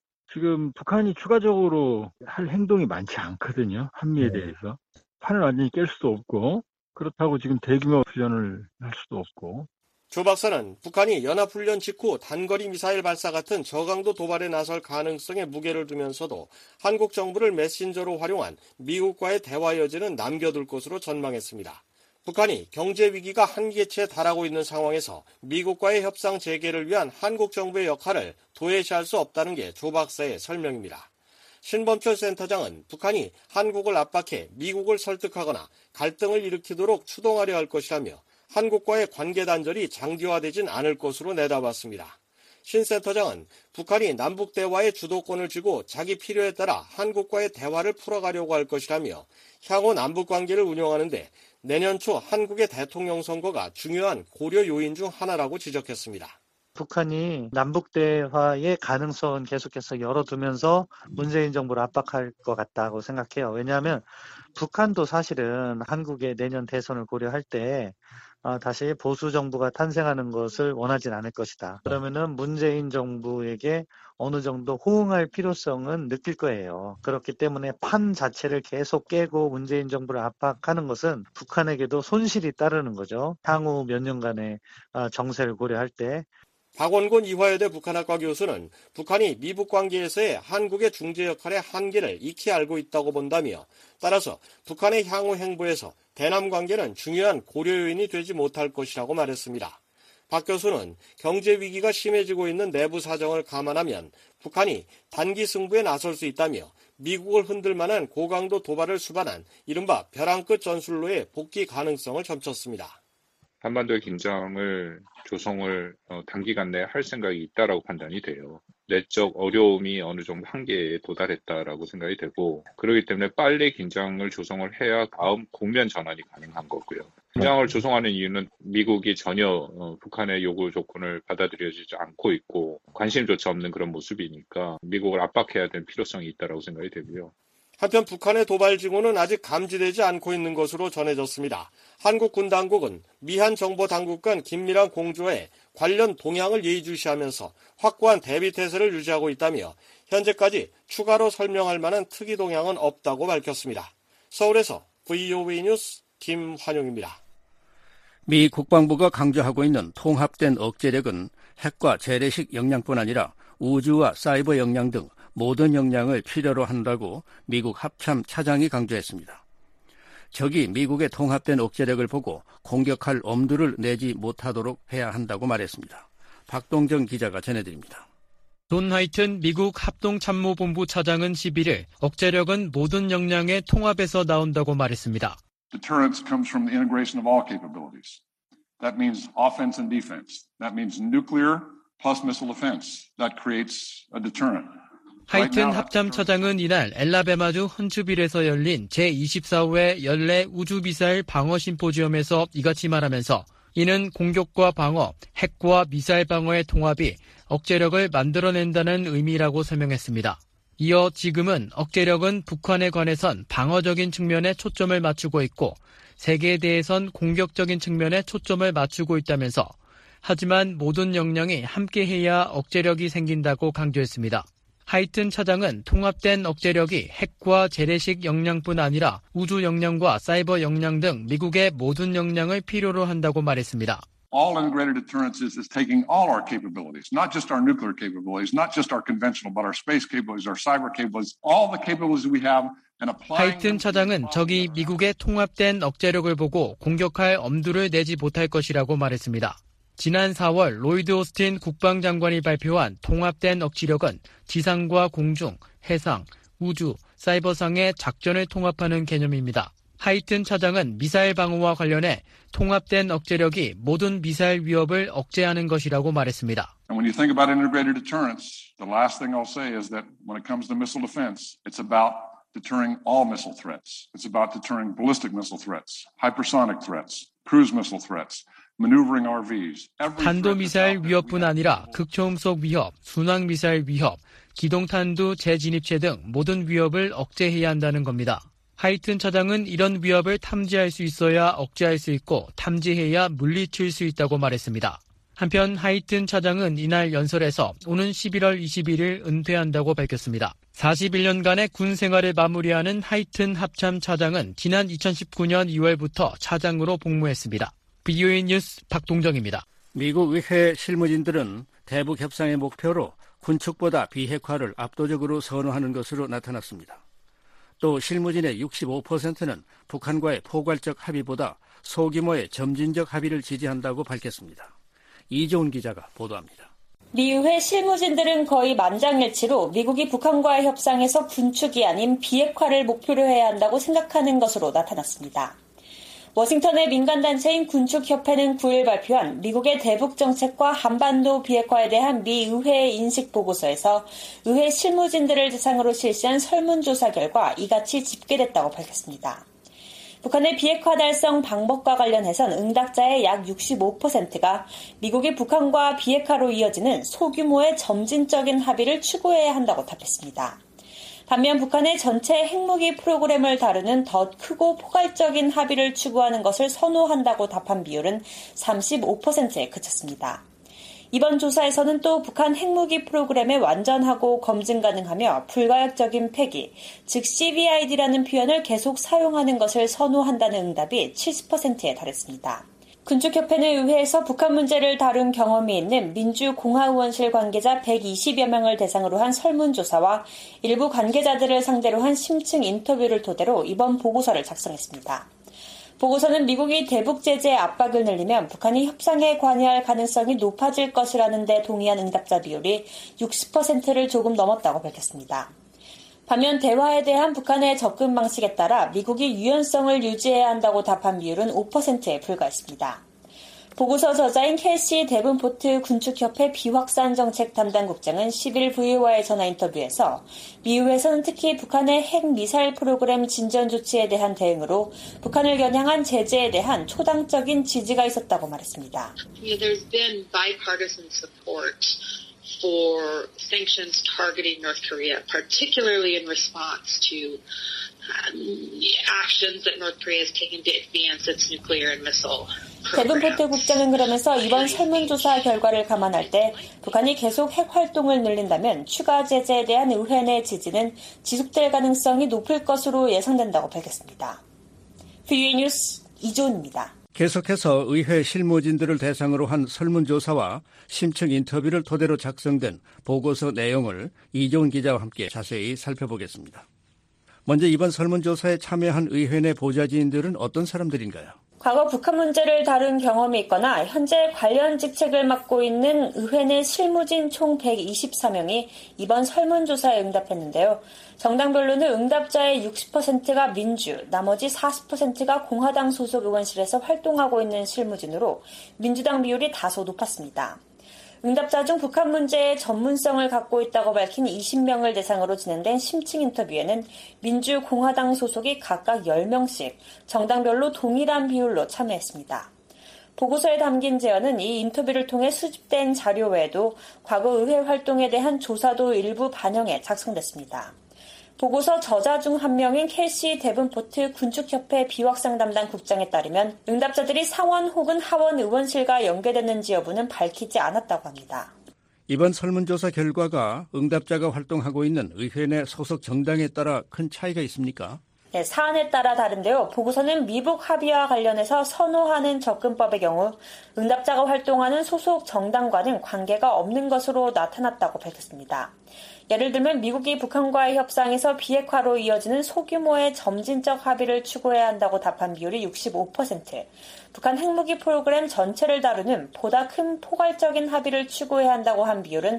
지금 북한이 추가적으로 할 행동이 많지 않거든요. 한미에 대해서. 판을 완전히 깰 수도 없고 그렇다고 지금 대규모 훈련을 할 수도 없고. 조 박사는 북한이 연합훈련 직후 단거리 미사일 발사 같은 저강도 도발에 나설 가능성에 무게를 두면서도 한국 정부를 메신저로 활용한 미국과의 대화 여지는 남겨둘 것으로 전망했습니다. 북한이 경제 위기가 한계치에 달하고 있는 상황에서 미국과의 협상 재개를 위한 한국 정부의 역할을 도외시할 수 없다는 게 조 박사의 설명입니다. 신범철 센터장은 북한이 한국을 압박해 미국을 설득하거나 갈등을 일으키도록 추동하려 할 것이라며 한국과의 관계 단절이 장기화되진 않을 것으로 내다봤습니다. 신 센터장은 북한이 남북 대화의 주도권을 쥐고 자기 필요에 따라 한국과의 대화를 풀어가려고 할 것이라며 향후 남북 관계를 운영하는데 내년 초 한국의 대통령 선거가 중요한 고려 요인 중 하나라고 지적했습니다. 북한이 남북 대화의 가능성은 계속해서 열어두면서 문재인 정부를 압박할 것 같다고 생각해요. 왜냐하면 북한도 사실은 한국의 내년 대선을 고려할 때 다시 보수 정부가 탄생하는 것을 원하진 않을 것이다. 그러면은 문재인 정부에게 어느 정도 호응할 필요성은 느낄 거예요. 그렇기 때문에 판 자체를 계속 깨고 문재인 정부를 압박하는 것은 북한에게도 손실이 따르는 거죠. 향후 몇 년간의 정세를 고려할 때. 박원곤 이화여대 북한학과 교수는 북한이 미북 관계에서의 한국의 중재 역할의 한계를 익히 알고 있다고 본다며 따라서 북한의 향후 행보에서 대남 관계는 중요한 고려 요인이 되지 못할 것이라고 말했습니다. 박 교수는 경제 위기가 심해지고 있는 내부 사정을 감안하면 북한이 단기 승부에 나설 수 있다며 미국을 흔들 만한 고강도 도발을 수반한 이른바 벼랑 끝 전술로의 복귀 가능성을 점쳤습니다. 한반도의 긴장을 조성을 단기간 내에 할 생각이 있다라고 판단이 돼요. 내적 어려움이 어느 정도 한계에 도달했다라고 생각이 되고 그렇기 때문에 빨리 긴장을 조성을 해야 다음 국면 전환이 가능한 거고요. 긴장을 조성하는 이유는 미국이 전혀 북한의 요구 조건을 받아들여지지 않고 있고 관심조차 없는 그런 모습이니까 미국을 압박해야 될 필요성이 있다라고 생각이 되고요. 한편 북한의 도발 징후는 아직 감지되지 않고 있는 것으로 전해졌습니다. 한국 군 당국은 미한 정보 당국 간 긴밀한 공조에 관련 동향을 예의주시하면서 확고한 대비 태세를 유지하고 있다며 현재까지 추가로 설명할 만한 특이 동향은 없다고 밝혔습니다. 서울에서 VOA 뉴스 김환용입니다. 미 국방부가 강조하고 있는 통합된 억제력은 핵과 재래식 역량뿐 아니라 우주와 사이버 역량 등 모든 역량을 필요로 한다고 미국 합참 차장이 강조했습니다. 적이 미국의 통합된 억제력을 보고 공격할 엄두를 내지 못하도록 해야 한다고 말했습니다. 박동정 기자가 전해드립니다. 존 하이튼 미국 합동참모본부 차장은 11일 억제력은 모든 역량의 통합에서 나온다고 말했습니다. Deterrence comes from the integration of all capabilities. That means offense and defense. That means nuclear plus missile defense. That creates a deterrent. 하이튼 합참차장은 이날 엘라베마주 헌츠빌에서 열린 제24회 연례 우주미사일 방어 심포지엄에서 이같이 말하면서 이는 공격과 방어, 핵과 미사일 방어의 통합이 억제력을 만들어낸다는 의미라고 설명했습니다. 이어 지금은 억제력은 북한에 관해선 방어적인 측면에 초점을 맞추고 있고 세계에 대해선 공격적인 측면에 초점을 맞추고 있다면서 하지만 모든 역량이 함께해야 억제력이 생긴다고 강조했습니다. 하이튼 차장은 통합된 억제력이 핵과 재래식 역량뿐 아니라 우주 역량과 사이버 역량 등 미국의 모든 역량을 필요로 한다고 말했습니다. All integrated deterrence is taking all our capabilities, not just our nuclear capabilities, not just our conventional, but our space capabilities, our cyber capabilities, all the capabilities we have and applying. 하이튼 차장은 적이 미국의 통합된 억제력을 보고 공격할 엄두를 내지 못할 것이라고 말했습니다. 지난 4월 로이드 오스틴 국방장관이 발표한 통합된 억지력은 지상과 공중, 해상, 우주, 사이버상의 작전을 통합하는 개념입니다. 하이튼 차장은 미사일 방어와 관련해 통합된 억제력이 모든 미사일 위협을 억제하는 것이라고 말했습니다. And when you think about integrated deterrence, the last thing I'll say is that when it comes to missile defense, it's about deterring all missile threats. It's about deterring ballistic missile threats, hypersonic threats, cruise missile threats, maneuvering RVs. 탄도미사일 위협뿐 아니라 극초음속 위협, 순항미사일 위협, 기동탄두 재진입체 등 모든 위협을 억제해야 한다는 겁니다. 하이튼 차장은 이런 위협을 탐지할 수 있어야 억제할 수 있고 탐지해야 물리칠 수 있다고 말했습니다. 한편 하이튼 차장은 이날 연설에서 오는 11월 21일 은퇴한다고 밝혔습니다. 41년간의 군 생활을 마무리하는 하이튼 합참 차장은 지난 2019년 2월부터 차장으로 복무했습니다. VOA 뉴스 박동정입니다. 미국 의회 실무진들은 대북 협상의 목표로 군축보다 비핵화를 압도적으로 선호하는 것으로 나타났습니다. 또 실무진의 65%는 북한과의 포괄적 합의보다 소규모의 점진적 합의를 지지한다고 밝혔습니다. 이종훈 기자가 보도합니다. 미 의회 실무진들은 거의 만장일치로 미국이 북한과의 협상에서 군축이 아닌 비핵화를 목표로 해야 한다고 생각하는 것으로 나타났습니다. 워싱턴의 민간단체인 군축협회는 9일 발표한 미국의 대북 정책과 한반도 비핵화에 대한 미 의회의 인식 보고서에서 의회 실무진들을 대상으로 실시한 설문조사 결과 이같이 집계됐다고 밝혔습니다. 북한의 비핵화 달성 방법과 관련해선 응답자의 약 65%가 미국이 북한과 비핵화로 이어지는 소규모의 점진적인 합의를 추구해야 한다고 답했습니다. 반면 북한의 전체 핵무기 프로그램을 다루는 더 크고 포괄적인 합의를 추구하는 것을 선호한다고 답한 비율은 35%에 그쳤습니다. 이번 조사에서는 또 북한 핵무기 프로그램의 완전하고 검증 가능하며 불가역적인 폐기, 즉 CVID라는 표현을 계속 사용하는 것을 선호한다는 응답이 70%에 달했습니다. 군축협회는 의회에서 북한 문제를 다룬 경험이 있는 민주공화의원실 관계자 120여 명을 대상으로 한 설문조사와 일부 관계자들을 상대로 한 심층 인터뷰를 토대로 이번 보고서를 작성했습니다. 보고서는 미국이 대북 제재 압박을 늘리면 북한이 협상에 관여할 가능성이 높아질 것이라는 데 동의한 응답자 비율이 60%를 조금 넘었다고 밝혔습니다. 반면 대화에 대한 북한의 접근 방식에 따라 미국이 유연성을 유지해야 한다고 답한 비율은 5%에 불과했습니다. 보고서 저자인 켈시 데븐포트 군축협회 비확산 정책 담당국장은 10일 VOA의 전화 인터뷰에서 미 의회에서는 특히 북한의 핵미사일 프로그램 진전 조치에 대한 대응으로 북한을 겨냥한 제재에 대한 초당적인 지지가 있었다고 말했습니다. There's been bipartisan support for sanctions targeting North Korea, particularly in response to actions that North Korea has taken to advance its nuclear and missile. 데븐포트 국장은 그러면서 이번 설문조사 결과를 감안할 때 북한이 계속 핵 활동을 늘린다면 추가 제재에 대한 의회 내 지지는 지속될 가능성이 높을 것으로 예상된다고 밝혔습니다. VOA 뉴스 이조은입니다. 계속해서 의회 실무진들을 대상으로 한 설문조사와 심층 인터뷰를 토대로 작성된 보고서 내용을 이종훈 기자와 함께 자세히 살펴보겠습니다. 먼저 이번 설문조사에 참여한 의회 내 보좌진들은 어떤 사람들인가요? 과거 북한 문제를 다룬 경험이 있거나 현재 관련 직책을 맡고 있는 의회 내 실무진 총 124명이 이번 설문조사에 응답했는데요. 정당별로는 응답자의 60%가 민주, 나머지 40%가 공화당 소속 의원실에서 활동하고 있는 실무진으로 민주당 비율이 다소 높았습니다. 응답자 중 북한 문제에 전문성을 갖고 있다고 밝힌 20명을 대상으로 진행된 심층 인터뷰에는 민주, 공화당 소속이 각각 10명씩 정당별로 동일한 비율로 참여했습니다. 보고서에 담긴 제언은 이 인터뷰를 통해 수집된 자료 외에도 과거 의회 활동에 대한 조사도 일부 반영해 작성됐습니다. 보고서 저자 중 한 명인 켈시 데븐포트 군축협회 비확산 담당 국장에 따르면 응답자들이 상원 혹은 하원 의원실과 연계됐는지 여부는 밝히지 않았다고 합니다. 이번 설문조사 결과가 응답자가 활동하고 있는 의회 내 소속 정당에 따라 큰 차이가 있습니까? 네, 사안에 따라 다른데요. 보고서는 미북 합의와 관련해서 선호하는 접근법의 경우 응답자가 활동하는 소속 정당과는 관계가 없는 것으로 나타났다고 밝혔습니다. 예를 들면 미국이 북한과의 협상에서 비핵화로 이어지는 소규모의 점진적 합의를 추구해야 한다고 답한 비율이 65%, 북한 핵무기 프로그램 전체를 다루는 보다 큰 포괄적인 합의를 추구해야 한다고 한 비율은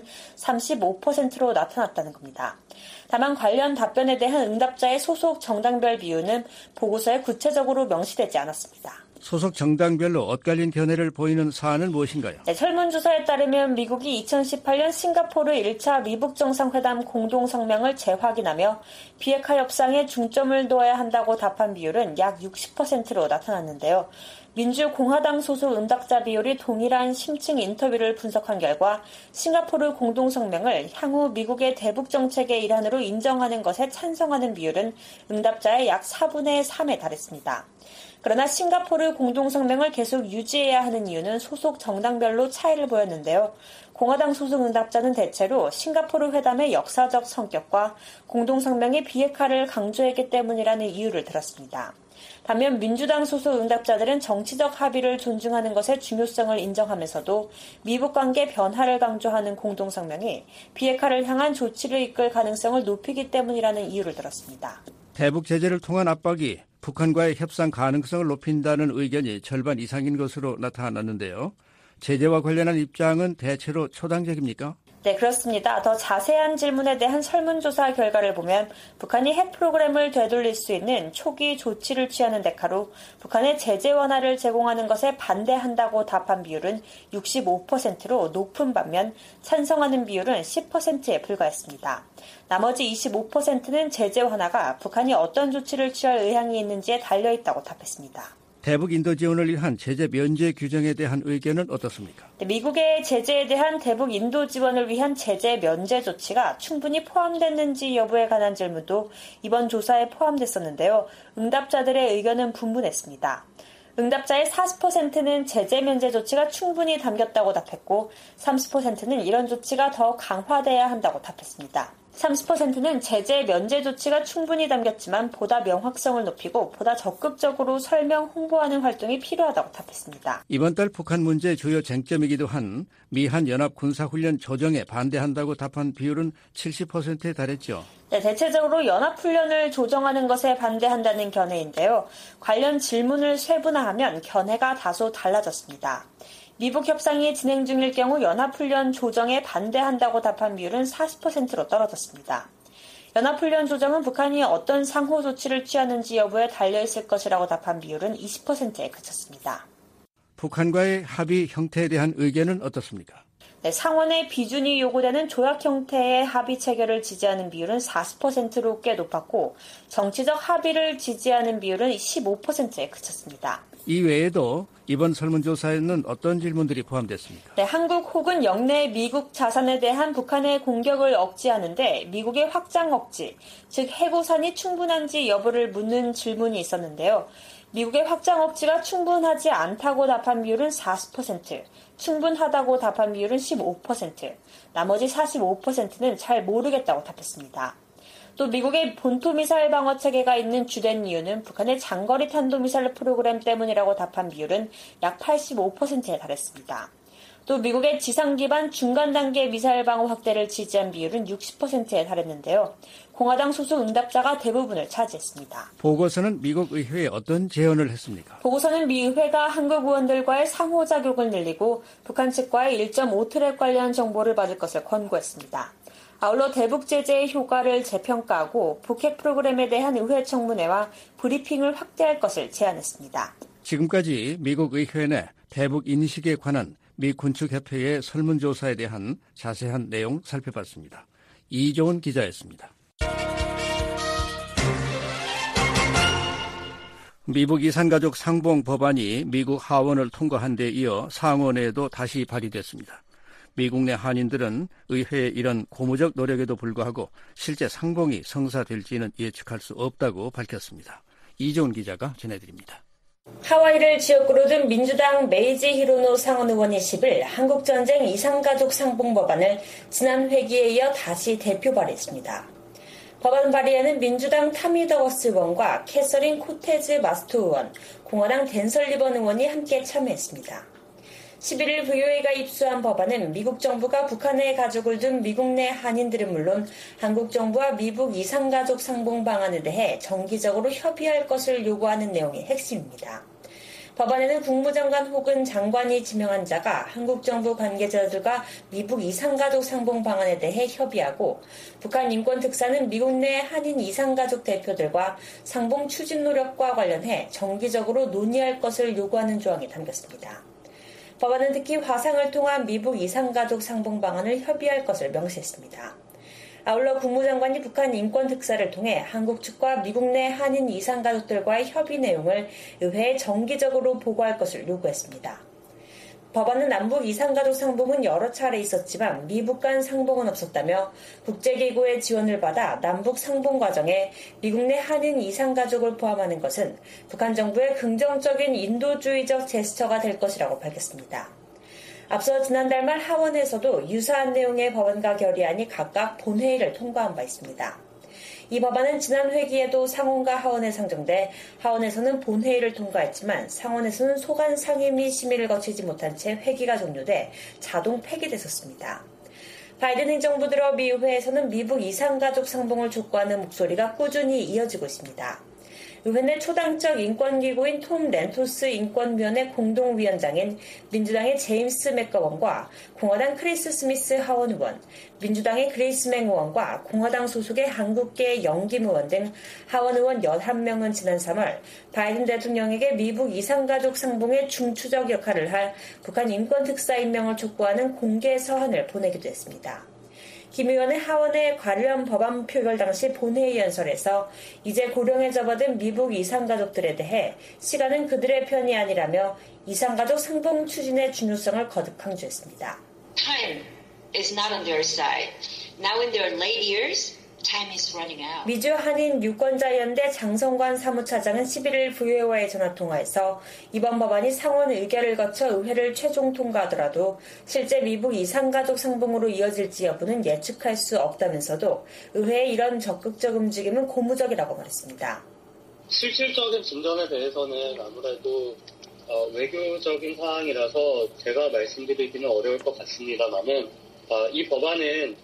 35%로 나타났다는 겁니다. 다만 관련 답변에 대한 응답자의 소속 정당별 비율은 보고서에 구체적으로 명시되지 않았습니다. 소속 정당별로 엇갈린 견해를 보이는 사안은 무엇인가요? 네, 설문조사에 따르면 미국이 2018년 싱가포르 1차 미북 정상회담 공동성명을 재확인하며 비핵화 협상에 중점을 둬야 한다고 답한 비율은 약 60%로 나타났는데요. 민주공화당 소속 응답자 비율이 동일한 심층 인터뷰를 분석한 결과 싱가포르 공동성명을 향후 미국의 대북 정책의 일환으로 인정하는 것에 찬성하는 비율은 응답자의 약 4분의 3에 달했습니다. 그러나 싱가포르 공동성명을 계속 유지해야 하는 이유는 소속 정당별로 차이를 보였는데요. 공화당 소속 응답자는 대체로 싱가포르 회담의 역사적 성격과 공동성명의 비핵화를 강조했기 때문이라는 이유를 들었습니다. 반면 민주당 소속 응답자들은 정치적 합의를 존중하는 것의 중요성을 인정하면서도 미북 관계 변화를 강조하는 공동성명이 비핵화를 향한 조치를 이끌 가능성을 높이기 때문이라는 이유를 들었습니다. 대북 제재를 통한 압박이 북한과의 협상 가능성을 높인다는 의견이 절반 이상인 것으로 나타났는데요. 제재와 관련한 입장은 대체로 초당적입니까? 네, 그렇습니다. 더 자세한 질문에 대한 설문조사 결과를 보면 북한이 핵 프로그램을 되돌릴 수 있는 초기 조치를 취하는 대가로 북한의 제재 완화를 제공하는 것에 반대한다고 답한 비율은 65%로 높은 반면 찬성하는 비율은 10%에 불과했습니다. 나머지 25%는 제재 완화가 북한이 어떤 조치를 취할 의향이 있는지에 달려있다고 답했습니다. 대북 인도 지원을 위한 제재 면제 규정에 대한 의견은 어떻습니까? 미국의 제재에 대한 대북 인도 지원을 위한 제재 면제 조치가 충분히 포함됐는지 여부에 관한 질문도 이번 조사에 포함됐었는데요. 응답자들의 의견은 분분했습니다. 응답자의 40%는 제재 면제 조치가 충분히 담겼다고 답했고 30%는 이런 조치가 더 강화돼야 한다고 답했습니다. 30%는 제재 면제 조치가 충분히 담겼지만 보다 명확성을 높이고 보다 적극적으로 설명, 홍보하는 활동이 필요하다고 답했습니다. 이번 달 북한 문제의 주요 쟁점이기도 한 미한 연합 군사훈련 조정에 반대한다고 답한 비율은 70%에 달했죠. 네, 대체적으로 연합훈련을 조정하는 것에 반대한다는 견해인데요. 관련 질문을 세분화하면 견해가 다소 달라졌습니다. 미북 협상이 진행 중일 경우 연합훈련 조정에 반대한다고 답한 비율은 40%로 떨어졌습니다. 연합훈련 조정은 북한이 어떤 상호 조치를 취하는지 여부에 달려있을 것이라고 답한 비율은 20%에 그쳤습니다. 북한과의 합의 형태에 대한 의견은 어떻습니까? 네, 상원의 비준이 요구되는 조약 형태의 합의 체결을 지지하는 비율은 40%로 꽤 높았고 정치적 합의를 지지하는 비율은 15%에 그쳤습니다. 이외에도 이번 설문조사에는 어떤 질문들이 포함됐습니까? 네, 한국 혹은 영내 미국 자산에 대한 북한의 공격을 억제하는데 미국의 확장 억지, 즉 해고산이 충분한지 여부를 묻는 질문이 있었는데요. 미국의 확장 억지가 충분하지 않다고 답한 비율은 40%, 충분하다고 답한 비율은 15%, 나머지 45%는 잘 모르겠다고 답했습니다. 또 미국의 본토미사일 방어 체계가 있는 주된 이유는 북한의 장거리 탄도미사일 프로그램 때문이라고 답한 비율은 약 85%에 달했습니다. 또 미국의 지상 기반 중간 단계 미사일 방어 확대를 지지한 비율은 60%에 달했는데요. 공화당 소속 응답자가 대부분을 차지했습니다. 보고서는 미국 의회에 어떤 제언을 했습니까? 보고서는 미 의회가 한국 의원들과의 상호작용을 늘리고 북한 측과의 1.5트랙 관련 정보를 받을 것을 권고했습니다. 아울러 대북 제재의 효과를 재평가하고 북핵 프로그램에 대한 의회 청문회와 브리핑을 확대할 것을 제안했습니다. 지금까지 미국 의회 내 대북 인식에 관한 미 군축협회의 설문조사에 대한 자세한 내용 살펴봤습니다. 이종훈 기자였습니다. 미북 이산가족 상봉 법안이 미국 하원을 통과한 데 이어 상원에도 다시 발의됐습니다. 미국 내 한인들은 의회의 이런 고무적 노력에도 불구하고 실제 상봉이 성사될지는 예측할 수 없다고 밝혔습니다. 이종훈 기자가 전해드립니다. 하와이를 지역구로 둔 민주당 메이지 히로노 상원 의원이 10일 한국전쟁 이산가족 상봉 법안을 지난 회기에 이어 다시 대표 발의했습니다. 법안 발의에는 민주당 타미 더거스 의원과 캐서린 코테즈 마스토 의원, 공화당 댄 설리번 의원이 함께 참여했습니다. 11일 VOA가 입수한 법안은 미국 정부가 북한에 가족을 둔 미국 내 한인들은 물론 한국 정부와 미국 이산가족 상봉 방안에 대해 정기적으로 협의할 것을 요구하는 내용이 핵심입니다. 법안에는 국무장관 혹은 장관이 지명한 자가 한국 정부 관계자들과 미국 이산가족 상봉 방안에 대해 협의하고 북한 인권특사는 미국 내 한인 이산가족 대표들과 상봉 추진 노력과 관련해 정기적으로 논의할 것을 요구하는 조항이 담겼습니다. 법안은 특히 화상을 통한 미국 이산가족 상봉 방안을 협의할 것을 명시했습니다. 아울러 국무장관이 북한 인권특사를 통해 한국 측과 미국 내 한인 이산가족들과의 협의 내용을 의회에 정기적으로 보고할 것을 요구했습니다. 법안은 남북 이산가족 상봉은 여러 차례 있었지만 미북 간 상봉은 없었다며 국제기구의 지원을 받아 남북 상봉 과정에 미국 내 한인 이산가족을 포함하는 것은 북한 정부의 긍정적인 인도주의적 제스처가 될 것이라고 밝혔습니다. 앞서 지난달 말 하원에서도 유사한 내용의 법안과 결의안이 각각 본회의를 통과한 바 있습니다. 이 법안은 지난 회기에도 상원과 하원에 상정돼 하원에서는 본회의를 통과했지만 상원에서는 소관 상의 및 심의를 거치지 못한 채 회기가 종료돼 자동 폐기됐었습니다. 바이든 행정부 들어 미 의회에서는 미북 이산가족 상봉을 촉구하는 목소리가 꾸준히 이어지고 있습니다. 의회 내 초당적 인권기구인 톰 렌토스 인권위원회 공동위원장인 민주당의 제임스 맥거원과 공화당 크리스 스미스 하원 의원, 민주당의 그레이스 맹 의원과 공화당 소속의 한국계 영김 의원 등 하원 의원 11명은 지난 3월 바이든 대통령에게 미북 이산가족 상봉의 중추적 역할을 할 북한 인권특사 임명을 촉구하는 공개 서한을 보내기도 했습니다. 김 의원은 하원의 관련 법안 표결 당시 본회의 연설에서 이제 고령에 접어든 미북 이산가족들에 대해 시간은 그들의 편이 아니라며 이산가족 상봉 추진의 중요성을 거듭 강조했습니다. Time is not on their side. Now in their late years, time is running out. 미주 한인 유권자연대 장성관 사무차장은 11일 VOA와의 전화통화에서 이번 법안이 상원 의결을 거쳐 의회를 최종 통과하더라도 실제 미북 이산가족 상봉으로 이어질지 여부는 예측할 수 없다면서도 의회의 이런 적극적 움직임은 고무적이라고 말했습니다. 실질적인 진전에 대해서는 아무래도 외교적인 사항이라서 제가 말씀드리기는 어려울 것 같습니다만은 이 법안은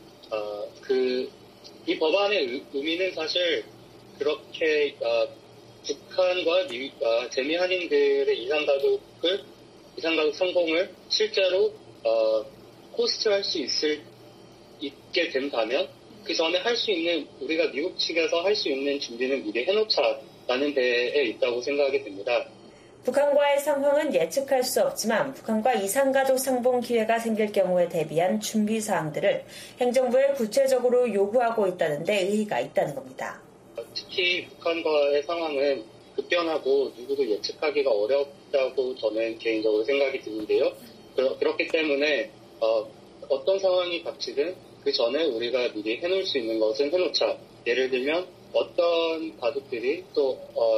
이 법안의 의미는 사실 그렇게 북한과 재미 한인들의 이산가족 상봉을 실제로 호스트할 수 있게 된다면 그 전에 할 수 있는 우리가 미국 측에서 할 수 있는 준비는 미리 해놓자라는 데에 있다고 생각이 됩니다. 북한과의 상황은 예측할 수 없지만 북한과 이산가족 상봉 기회가 생길 경우에 대비한 준비 사항들을 행정부에 구체적으로 요구하고 있다는 데 의의가 있다는 겁니다. 특히 북한과의 상황은 급변하고 누구도 예측하기가 어렵다고 저는 개인적으로 생각이 드는데요. 그렇기 때문에 어떤 상황이 닥치든 그 전에 우리가 미리 해놓을 수 있는 것은 해놓자. 예를 들면 어떤 가족들이 또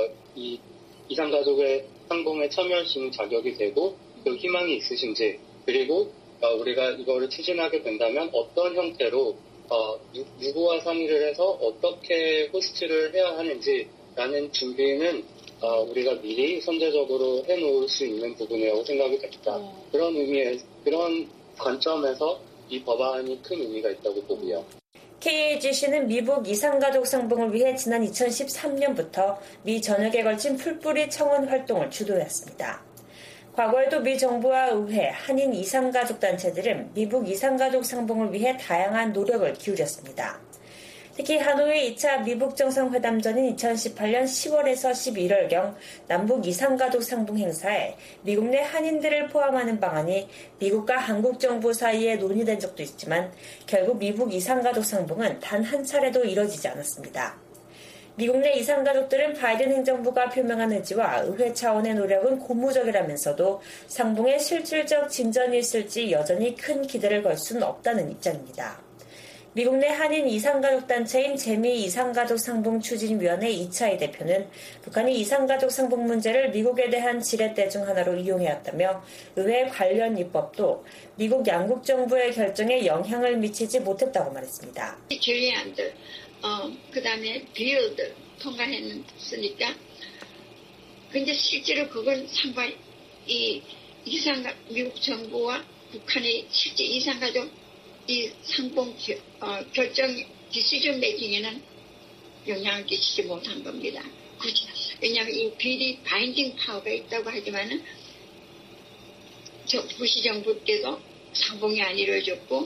이산가족의 상봉에 참여할 수 있는 자격이 되고 그 희망이 있으신지 그리고 우리가 이거를 추진하게 된다면 어떤 형태로 누구와 상의를 해서 어떻게 호스트를 해야 하는지라는 준비는 우리가 미리 선제적으로 해놓을 수 있는 부분이라고 생각이 됩니다. 그런 관점에서 이 법안이 큰 의미가 있다고 보고요. KAGC는 미북 이산가족 상봉을 위해 지난 2013년부터 미 전역에 걸친 풀뿌리 청원 활동을 주도했습니다. 과거에도 미 정부와 의회, 한인 이산가족 단체들은 미북 이산가족 상봉을 위해 다양한 노력을 기울였습니다. 특히 하노이 2차 미북 정상회담 전인 2018년 10월에서 11월경 남북 이산가족 상봉 행사에 미국 내 한인들을 포함하는 방안이 미국과 한국 정부 사이에 논의된 적도 있지만 결국 미북 이산가족 상봉은 단 한 차례도 이뤄지지 않았습니다. 미국 내 이산가족들은 바이든 행정부가 표명한 의지와 의회 차원의 노력은 고무적이라면서도 상봉에 실질적 진전이 있을지 여전히 큰 기대를 걸 수는 없다는 입장입니다. 미국 내 한인 이산가족 단체인 재미 이산가족 상봉 추진위원회 이차희 대표는 북한이 이산가족 상봉 문제를 미국에 대한 지렛대 중 하나로 이용해왔다며 의회 관련 입법도 미국 양국 정부의 결정에 영향을 미치지 못했다고 말했습니다. 결의안들, 그다음에 비율들 통과했으니까 근데 실제로 그건 상관이 미국 정부와 북한의 실제 이산가족 이 상봉 결정 디시전 메이킹에는 영향을 끼치지 못한 겁니다. 굳이 왜냐하면 이 비리 바인딩 파워가 있다고 하지만은 부시 정부 때도 상봉이 안 이루어졌고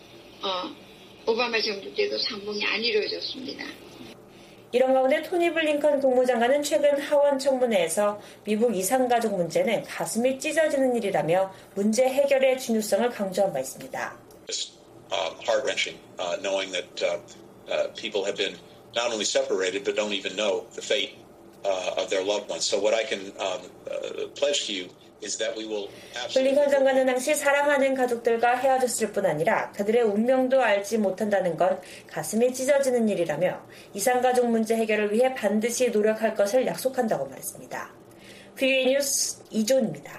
오바마 정부 때도 상봉이 안 이루어졌습니다. 이런 가운데 토니 블링컨 국무장관은 최근 하원 청문회에서 미국 이산가족 문제는 가슴이 찢어지는 일이라며 문제 해결의 중요성을 강조한 바 있습니다. Heart-wrenching, knowing that people have been not only separated but don't even know the fate of their loved ones. So what I can pledge to you is that we will. 블링컨 장관은 당시 사랑하는 가족들과 헤어졌을 뿐 아니라 그들의 운명도 알지 못한다는 건 가슴이 찢어지는 일이라며 이산가족 문제 해결을 위해 반드시 노력할 것을 약속한다고 말했습니다. VOA 뉴스 이조은입니다.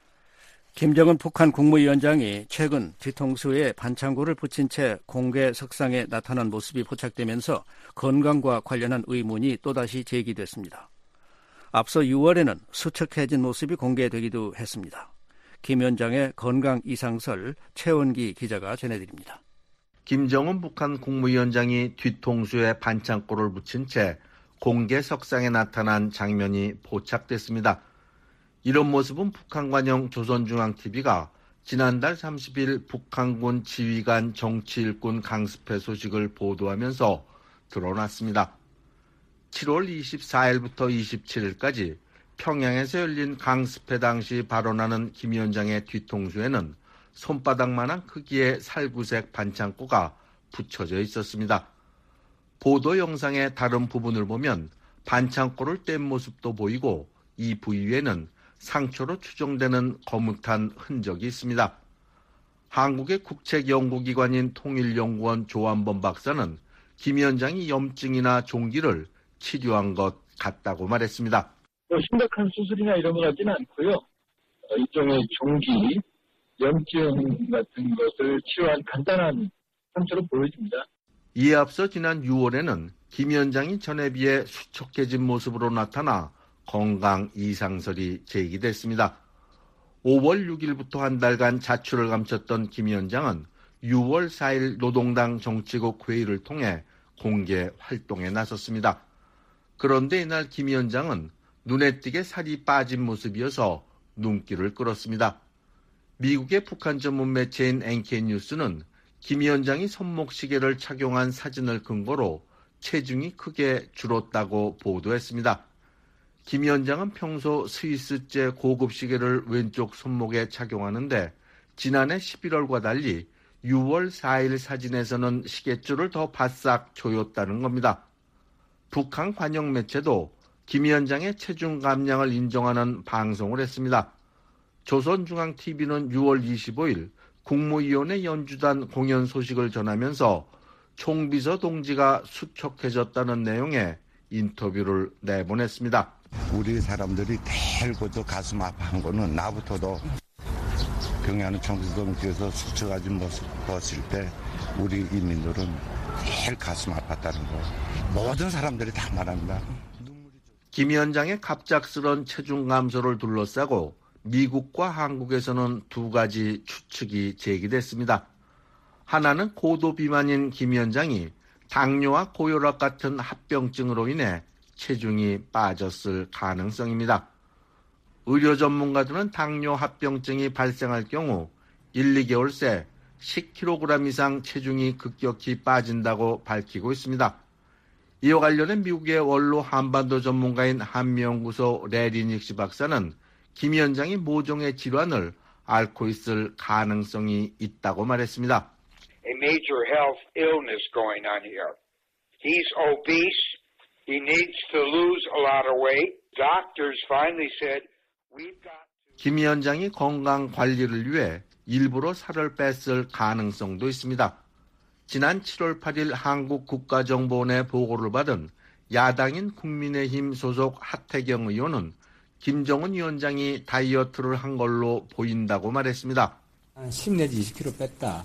김정은 북한 국무위원장이 최근 뒤통수에 반창고를 붙인 채 공개 석상에 나타난 모습이 포착되면서 건강과 관련한 의문이 또다시 제기됐습니다. 앞서 6월에는 수척해진 모습이 공개되기도 했습니다. 김 위원장의 건강 이상설 최원기 기자가 전해드립니다. 김정은 북한 국무위원장이 뒤통수에 반창고를 붙인 채 공개 석상에 나타난 장면이 포착됐습니다. 이런 모습은 북한관영 조선중앙TV가 지난달 30일 북한군 지휘관 정치일꾼 강습회 소식을 보도하면서 드러났습니다. 7월 24일부터 27일까지 평양에서 열린 강습회 당시 발언하는 김 위원장의 뒤통수에는 손바닥만한 크기의 살구색 반창고가 붙여져 있었습니다. 보도 영상의 다른 부분을 보면 반창고를 뗀 모습도 보이고 이 부위에는 상처로 추정되는 거뭇한 흔적이 있습니다. 한국의 국책연구기관인 통일연구원 조한범 박사는 김 위원장이 염증이나 종기를 치료한 것 같다고 말했습니다. 심각한 수술이나 이런 것 같지는 않고요. 일종의 종기, 염증 같은 것을 치료한 간단한 상처로 보여집니다. 이에 앞서 지난 6월에는 김 위원장이 전에 비해 수척해진 모습으로 나타나 건강 이상설이 제기됐습니다. 5월 6일부터 한 달간 자출을 감췄던 김 위원장은 6월 4일 노동당 정치국 회의를 통해 공개 활동에 나섰습니다. 그런데 이날 김 위원장은 눈에 띄게 살이 빠진 모습이어서 눈길을 끌었습니다. 미국의 북한 전문 매체인 NK뉴스는 김 위원장이 손목시계를 착용한 사진을 근거로 체중이 크게 줄었다고 보도했습니다. 김 위원장은 평소 스위스제 고급 시계를 왼쪽 손목에 착용하는데 지난해 11월과 달리 6월 4일 사진에서는 시계줄을 더 바싹 조였다는 겁니다. 북한 관영 매체도 김 위원장의 체중 감량을 인정하는 방송을 했습니다. 조선중앙TV는 6월 25일 국무위원회 연주단 공연 소식을 전하면서 총비서 동지가 수척해졌다는 내용의 인터뷰를 내보냈습니다. 우리 사람들이 대고도 가슴 아파한 거는 나부터도 경애하는 총비서 동지에서 수척해진 모습 봤을 때 우리 인민들은 제일 가슴 아팠다는 거 모든 사람들이 다 말합니다. 김 위원장의 갑작스런 체중 감소를 둘러싸고 미국과 한국에서는 두 가지 추측이 제기됐습니다. 하나는 고도 비만인 김 위원장이 당뇨와 고혈압 같은 합병증으로 인해 체중이 빠졌을 가능성입니다. 의료 전문가들은 당뇨 합병증이 발생할 경우 1, 2개월 새 10kg 이상 체중이 급격히 빠진다고 밝히고 있습니다. 이와 관련해 미국의 원로 한반도 전문가인 한미연구소 레리닉시 박사는 김 위원장이 모종의 질환을 앓고 있을 가능성이 있다고 말했습니다. A major health illness going on here. He's obese. He needs to lose a lot of weight. Doctors finally said, we've got to... 김 위원장이 건강 관리를 위해 일부러 살을 뺐을 가능성도 있습니다. 지난 7월 8일 한국국가정보원의 보고를 받은 야당인 국민의힘 소속 하태경 의원은 김정은 위원장이 다이어트를 한 걸로 보인다고 말했습니다. 10 내지 20kg 뺐다.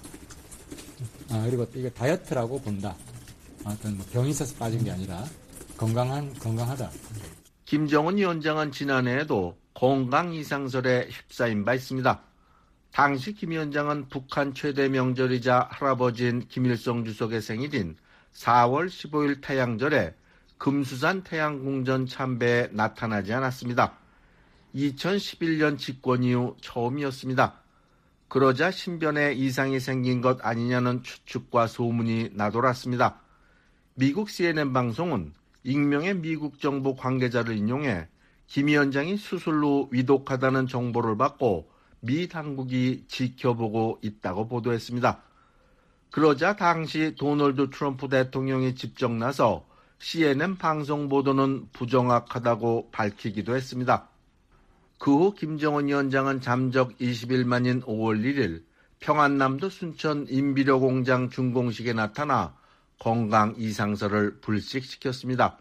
그리고 이게 다이어트라고 본다. 어떤 병이 있어서 빠진 게 아니라 건강하다. 김정은 위원장은 지난해에도 건강 이상설에 휩싸인 바 있습니다. 당시 김 위원장은 북한 최대 명절이자 할아버지인 김일성 주석의 생일인 4월 15일 태양절에 금수산 태양궁전 참배에 나타나지 않았습니다. 2011년 집권 이후 처음이었습니다. 그러자 신변에 이상이 생긴 것 아니냐는 추측과 소문이 나돌았습니다. 미국 CNN 방송은 익명의 미국 정부 관계자를 인용해 김 위원장이 수술 후 위독하다는 정보를 받고 미 당국이 지켜보고 있다고 보도했습니다. 그러자 당시 도널드 트럼프 대통령이 직접 나서 CNN 방송 보도는 부정확하다고 밝히기도 했습니다. 그 후 김정은 위원장은 잠적 20일 만인 5월 1일 평안남도 순천 인비료공장 준공식에 나타나 건강 이상설을 불식시켰습니다.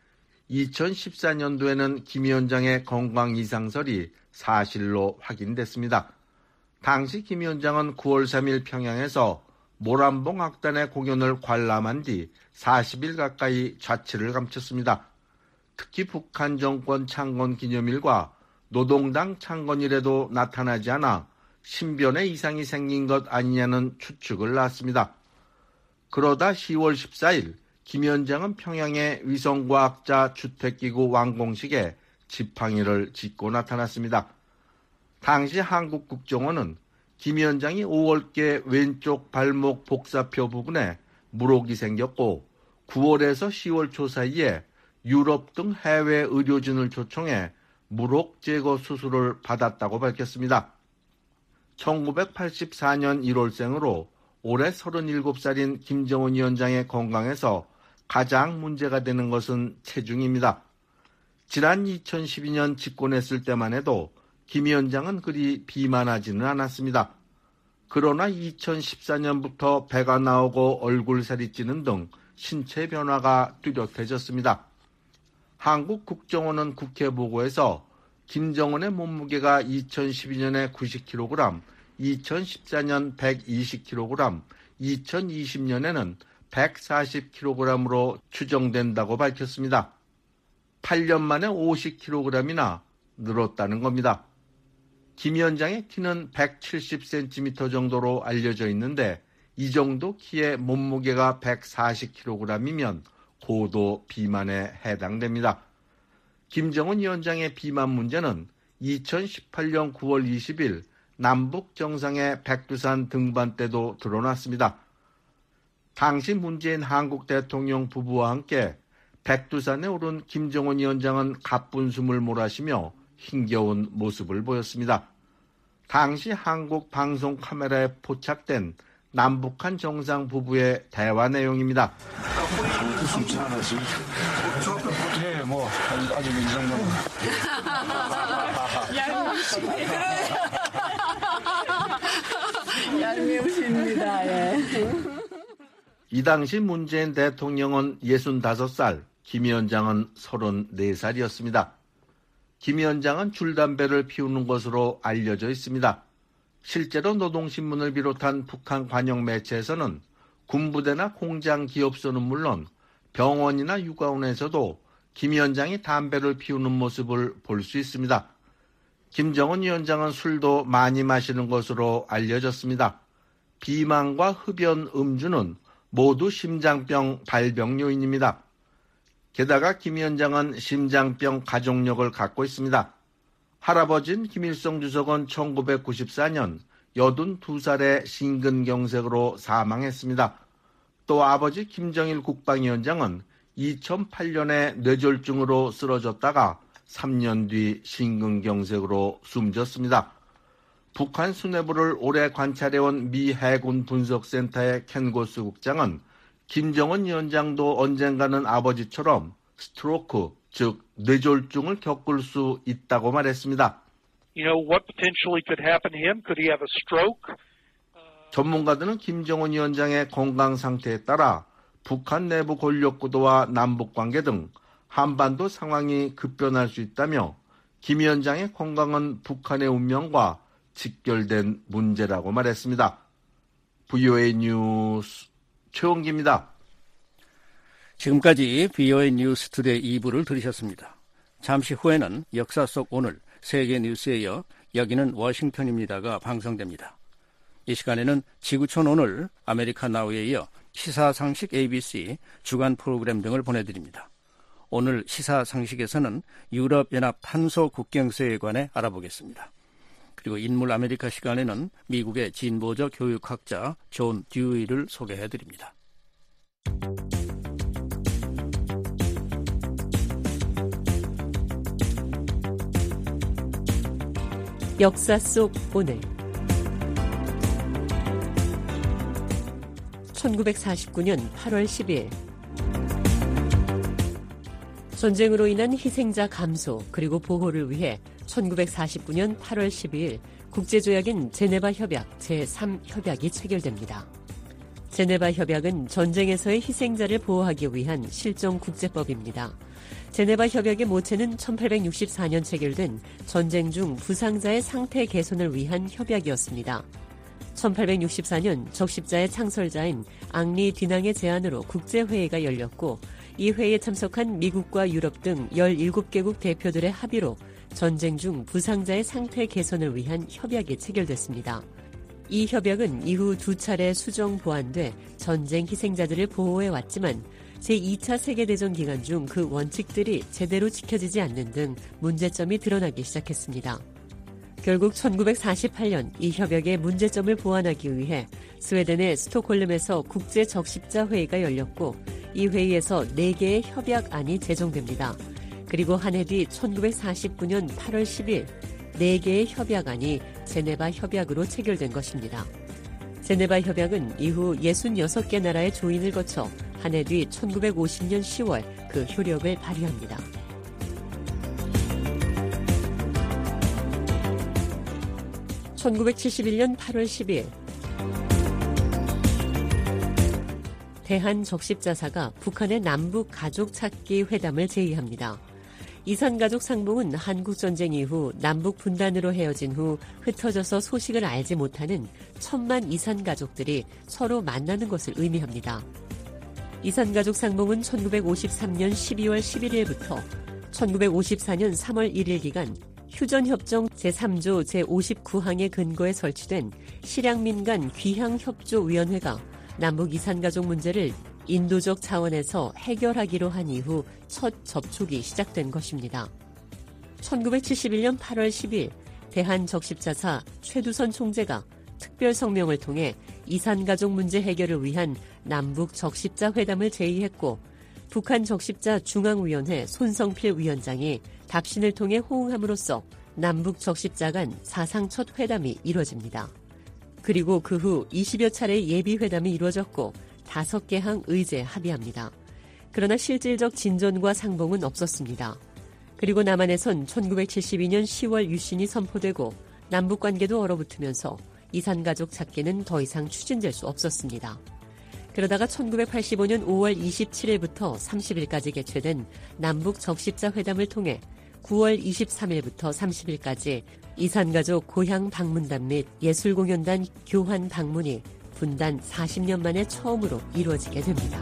2014년도에는 김 위원장의 건강 이상설이 사실로 확인됐습니다. 당시 김 위원장은 9월 3일 평양에서 모란봉 악단의 공연을 관람한 뒤 40일 가까이 자취를 감췄습니다. 특히 북한 정권 창건 기념일과 노동당 창건일에도 나타나지 않아 신변에 이상이 생긴 것 아니냐는 추측을 낳았습니다. 그러다 10월 14일 김 위원장은 평양의 위성과학자 주택기구 완공식에 지팡이를 짚고 나타났습니다. 당시 한국 국정원은 김 위원장이 5월께 왼쪽 발목 복사표 부분에 물혹이 생겼고 9월에서 10월 초 사이에 유럽 등 해외 의료진을 초청해 물혹 제거 수술을 받았다고 밝혔습니다. 1984년 1월생으로 올해 37살인 김정은 위원장의 건강에서 가장 문제가 되는 것은 체중입니다. 지난 2012년 집권했을 때만 해도 김 위원장은 그리 비만하지는 않았습니다. 그러나 2014년부터 배가 나오고 얼굴살이 찌는 등 신체 변화가 뚜렷해졌습니다. 한국 국정원은 국회 보고에서 김정은의 몸무게가 2012년에 90kg, 2014년 120kg, 2020년에는 140kg으로 추정된다고 밝혔습니다. 8년 만에 50kg이나 늘었다는 겁니다. 김 위원장의 키는 170cm 정도로 알려져 있는데 이 정도 키의 몸무게가 140kg이면 고도 비만에 해당됩니다. 김정은 위원장의 비만 문제는 2018년 9월 20일 남북 정상의 백두산 등반 때도 드러났습니다. 당시 문재인 한국 대통령 부부와 함께 백두산에 오른 김정은 위원장은 가쁜 숨을 몰아쉬며 힘겨운 모습을 보였습니다. 당시 한국 방송 카메라에 포착된 남북한 정상 부부의 대화 내용입니다. 네, 뭐 아주 이 정도는. 얄미우십니다. 예. 이 당시 문재인 대통령은 65살, 김 위원장은 34살이었습니다. 김 위원장은 줄담배를 피우는 것으로 알려져 있습니다. 실제로 노동신문을 비롯한 북한 관영 매체에서는 군부대나 공장 기업소는 물론 병원이나 육아원에서도 김 위원장이 담배를 피우는 모습을 볼 수 있습니다. 김정은 위원장은 술도 많이 마시는 것으로 알려졌습니다. 비만과 흡연, 음주는 모두 심장병 발병 요인입니다. 게다가 김 위원장은 심장병 가족력을 갖고 있습니다. 할아버지인 김일성 주석은 1994년 82살의 심근경색으로 사망했습니다. 또 아버지 김정일 국방위원장은 2008년에 뇌졸중으로 쓰러졌다가 3년 뒤 심근경색으로 숨졌습니다. 북한 수뇌부를 오래 관찰해온 미 해군 분석센터의 켄 고스 국장은 김정은 위원장도 언젠가는 아버지처럼 스트로크, 즉 뇌졸중을 겪을 수 있다고 말했습니다. What potentially could happen to him? Could he have a stroke? 전문가들은 김정은 위원장의 건강 상태에 따라 북한 내부 권력 구도와 남북 관계 등 한반도 상황이 급변할 수 있다며 김 위원장의 건강은 북한의 운명과 직결된 문제라고 말했습니다. VOA 뉴스 최원기입니다. 지금까지 VOA 뉴스 투데이 2부를 들으셨습니다. 잠시 후에는 역사 속 오늘 세계 뉴스에 이어 여기는 워싱턴입니다가 방송됩니다. 이 시간에는 지구촌 오늘, 아메리카 나우에 이어 시사상식 ABC, 주간 프로그램 등을 보내드립니다. 오늘 시사상식에서는 유럽연합 탄소 국경세에 관해 알아보겠습니다. 그리고 인물 아메리카 시간에는 미국의 진보적 교육학자 존 듀이를 소개해드립니다. 역사 속 오늘 1949년 8월 10일 전쟁으로 인한 희생자 감소 그리고 보호를 위해 1949년 8월 12일 국제조약인 제네바 협약 제3협약이 체결됩니다. 제네바 협약은 전쟁에서의 희생자를 보호하기 위한 실종 국제법입니다. 제네바 협약의 모체는 1864년 체결된 전쟁 중 부상자의 상태 개선을 위한 협약이었습니다. 1864년 적십자의 창설자인 앙리 듀낭의 제안으로 국제회의가 열렸고 이 회의에 참석한 미국과 유럽 등 17개국 대표들의 합의로 전쟁 중 부상자의 상태 개선을 위한 협약이 체결됐습니다. 이 협약은 이후 2차례 수정 보완돼 전쟁 희생자들을 보호해왔지만 제2차 세계대전 기간 중 그 원칙들이 제대로 지켜지지 않는 등 문제점이 드러나기 시작했습니다. 결국 1948년 이 협약의 문제점을 보완하기 위해 스웨덴의 스톡홀름에서 국제적십자 회의가 열렸고 이 회의에서 4개의 협약안이 제정됩니다. 그리고 한 해 뒤 1949년 8월 10일 4개의 협약안이 제네바 협약으로 체결된 것입니다. 제네바 협약은 이후 66개 나라의 조인을 거쳐 한 해 뒤 1950년 10월 그 효력을 발휘합니다. (1971년 8월 10일) 대한적십자사가 북한의 남북 가족 찾기 회담을 제의합니다. 이산가족 상봉은 한국전쟁 이후 남북 분단으로 헤어진 후 흩어져서 소식을 알지 못하는 1000만 이산가족들이 서로 만나는 것을 의미합니다. 이산가족 상봉은 1953년 12월 11일부터 1954년 3월 1일 기간 휴전협정 제3조 제59항의 근거에 설치된 실향민간 귀향협조위원회가 남북 이산가족 문제를 인도적 차원에서 해결하기로 한 이후 첫 접촉이 시작된 것입니다. 1971년 8월 10일 대한적십자사 최두선 총재가 특별 성명을 통해 이산가족 문제 해결을 위한 남북 적십자 회담을 제의했고 북한 적십자 중앙위원회 손성필 위원장이 답신을 통해 호응함으로써 남북 적십자 간 사상 첫 회담이 이뤄집니다. 그리고 그 후 20여 차례 예비 회담이 이루어졌고 5개 항 의제에 합의합니다. 그러나 실질적 진전과 상봉은 없었습니다. 그리고 남한에선 1972년 10월 유신이 선포되고 남북관계도 얼어붙으면서 이산가족 찾기는 더 이상 추진될 수 없었습니다. 그러다가 1985년 5월 27일부터 30일까지 개최된 남북 적십자 회담을 통해 9월 23일부터 30일까지 이산가족 고향 방문단 및 예술공연단 교환 방문이 분단 40년 만에 처음으로 이루어지게 됩니다.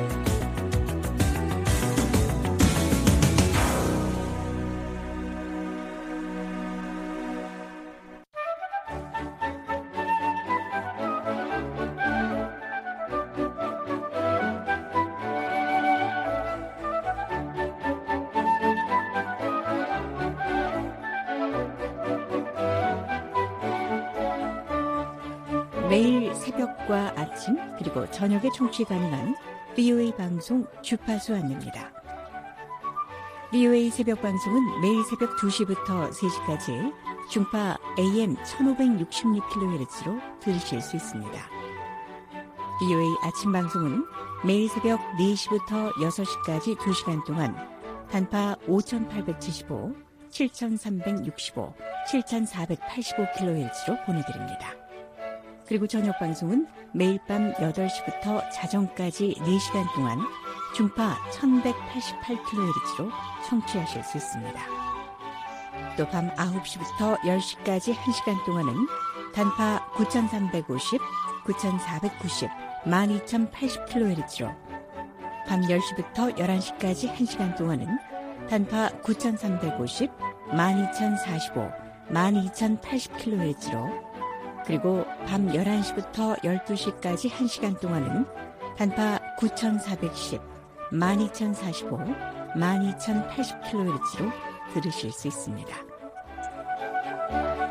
매일 새벽과 아침 그리고 저녁에 청취 가능한 VOA 방송 주파수 안내입니다. VOA 새벽 방송은 매일 새벽 2시부터 3시까지 중파 AM 1566kHz로 들으실 수 있습니다. VOA 아침 방송은 매일 새벽 4시부터 6시까지 2시간 동안 단파 5875, 7365, 7485kHz로 보내드립니다. 그리고 저녁 방송은 매일 밤 8시부터 자정까지 4시간 동안 중파 1188kHz로 청취하실 수 있습니다. 또 밤 9시부터 10시까지 1시간 동안은 단파 9350, 9490, 12080kHz로 밤 10시부터 11시까지 1시간 동안은 단파 9350, 12,045, 12,080kHz로 그리고 밤 11시부터 12시까지 1시간 동안은 단파 9,410, 12,045, 12,080kHz로 들으실 수 있습니다.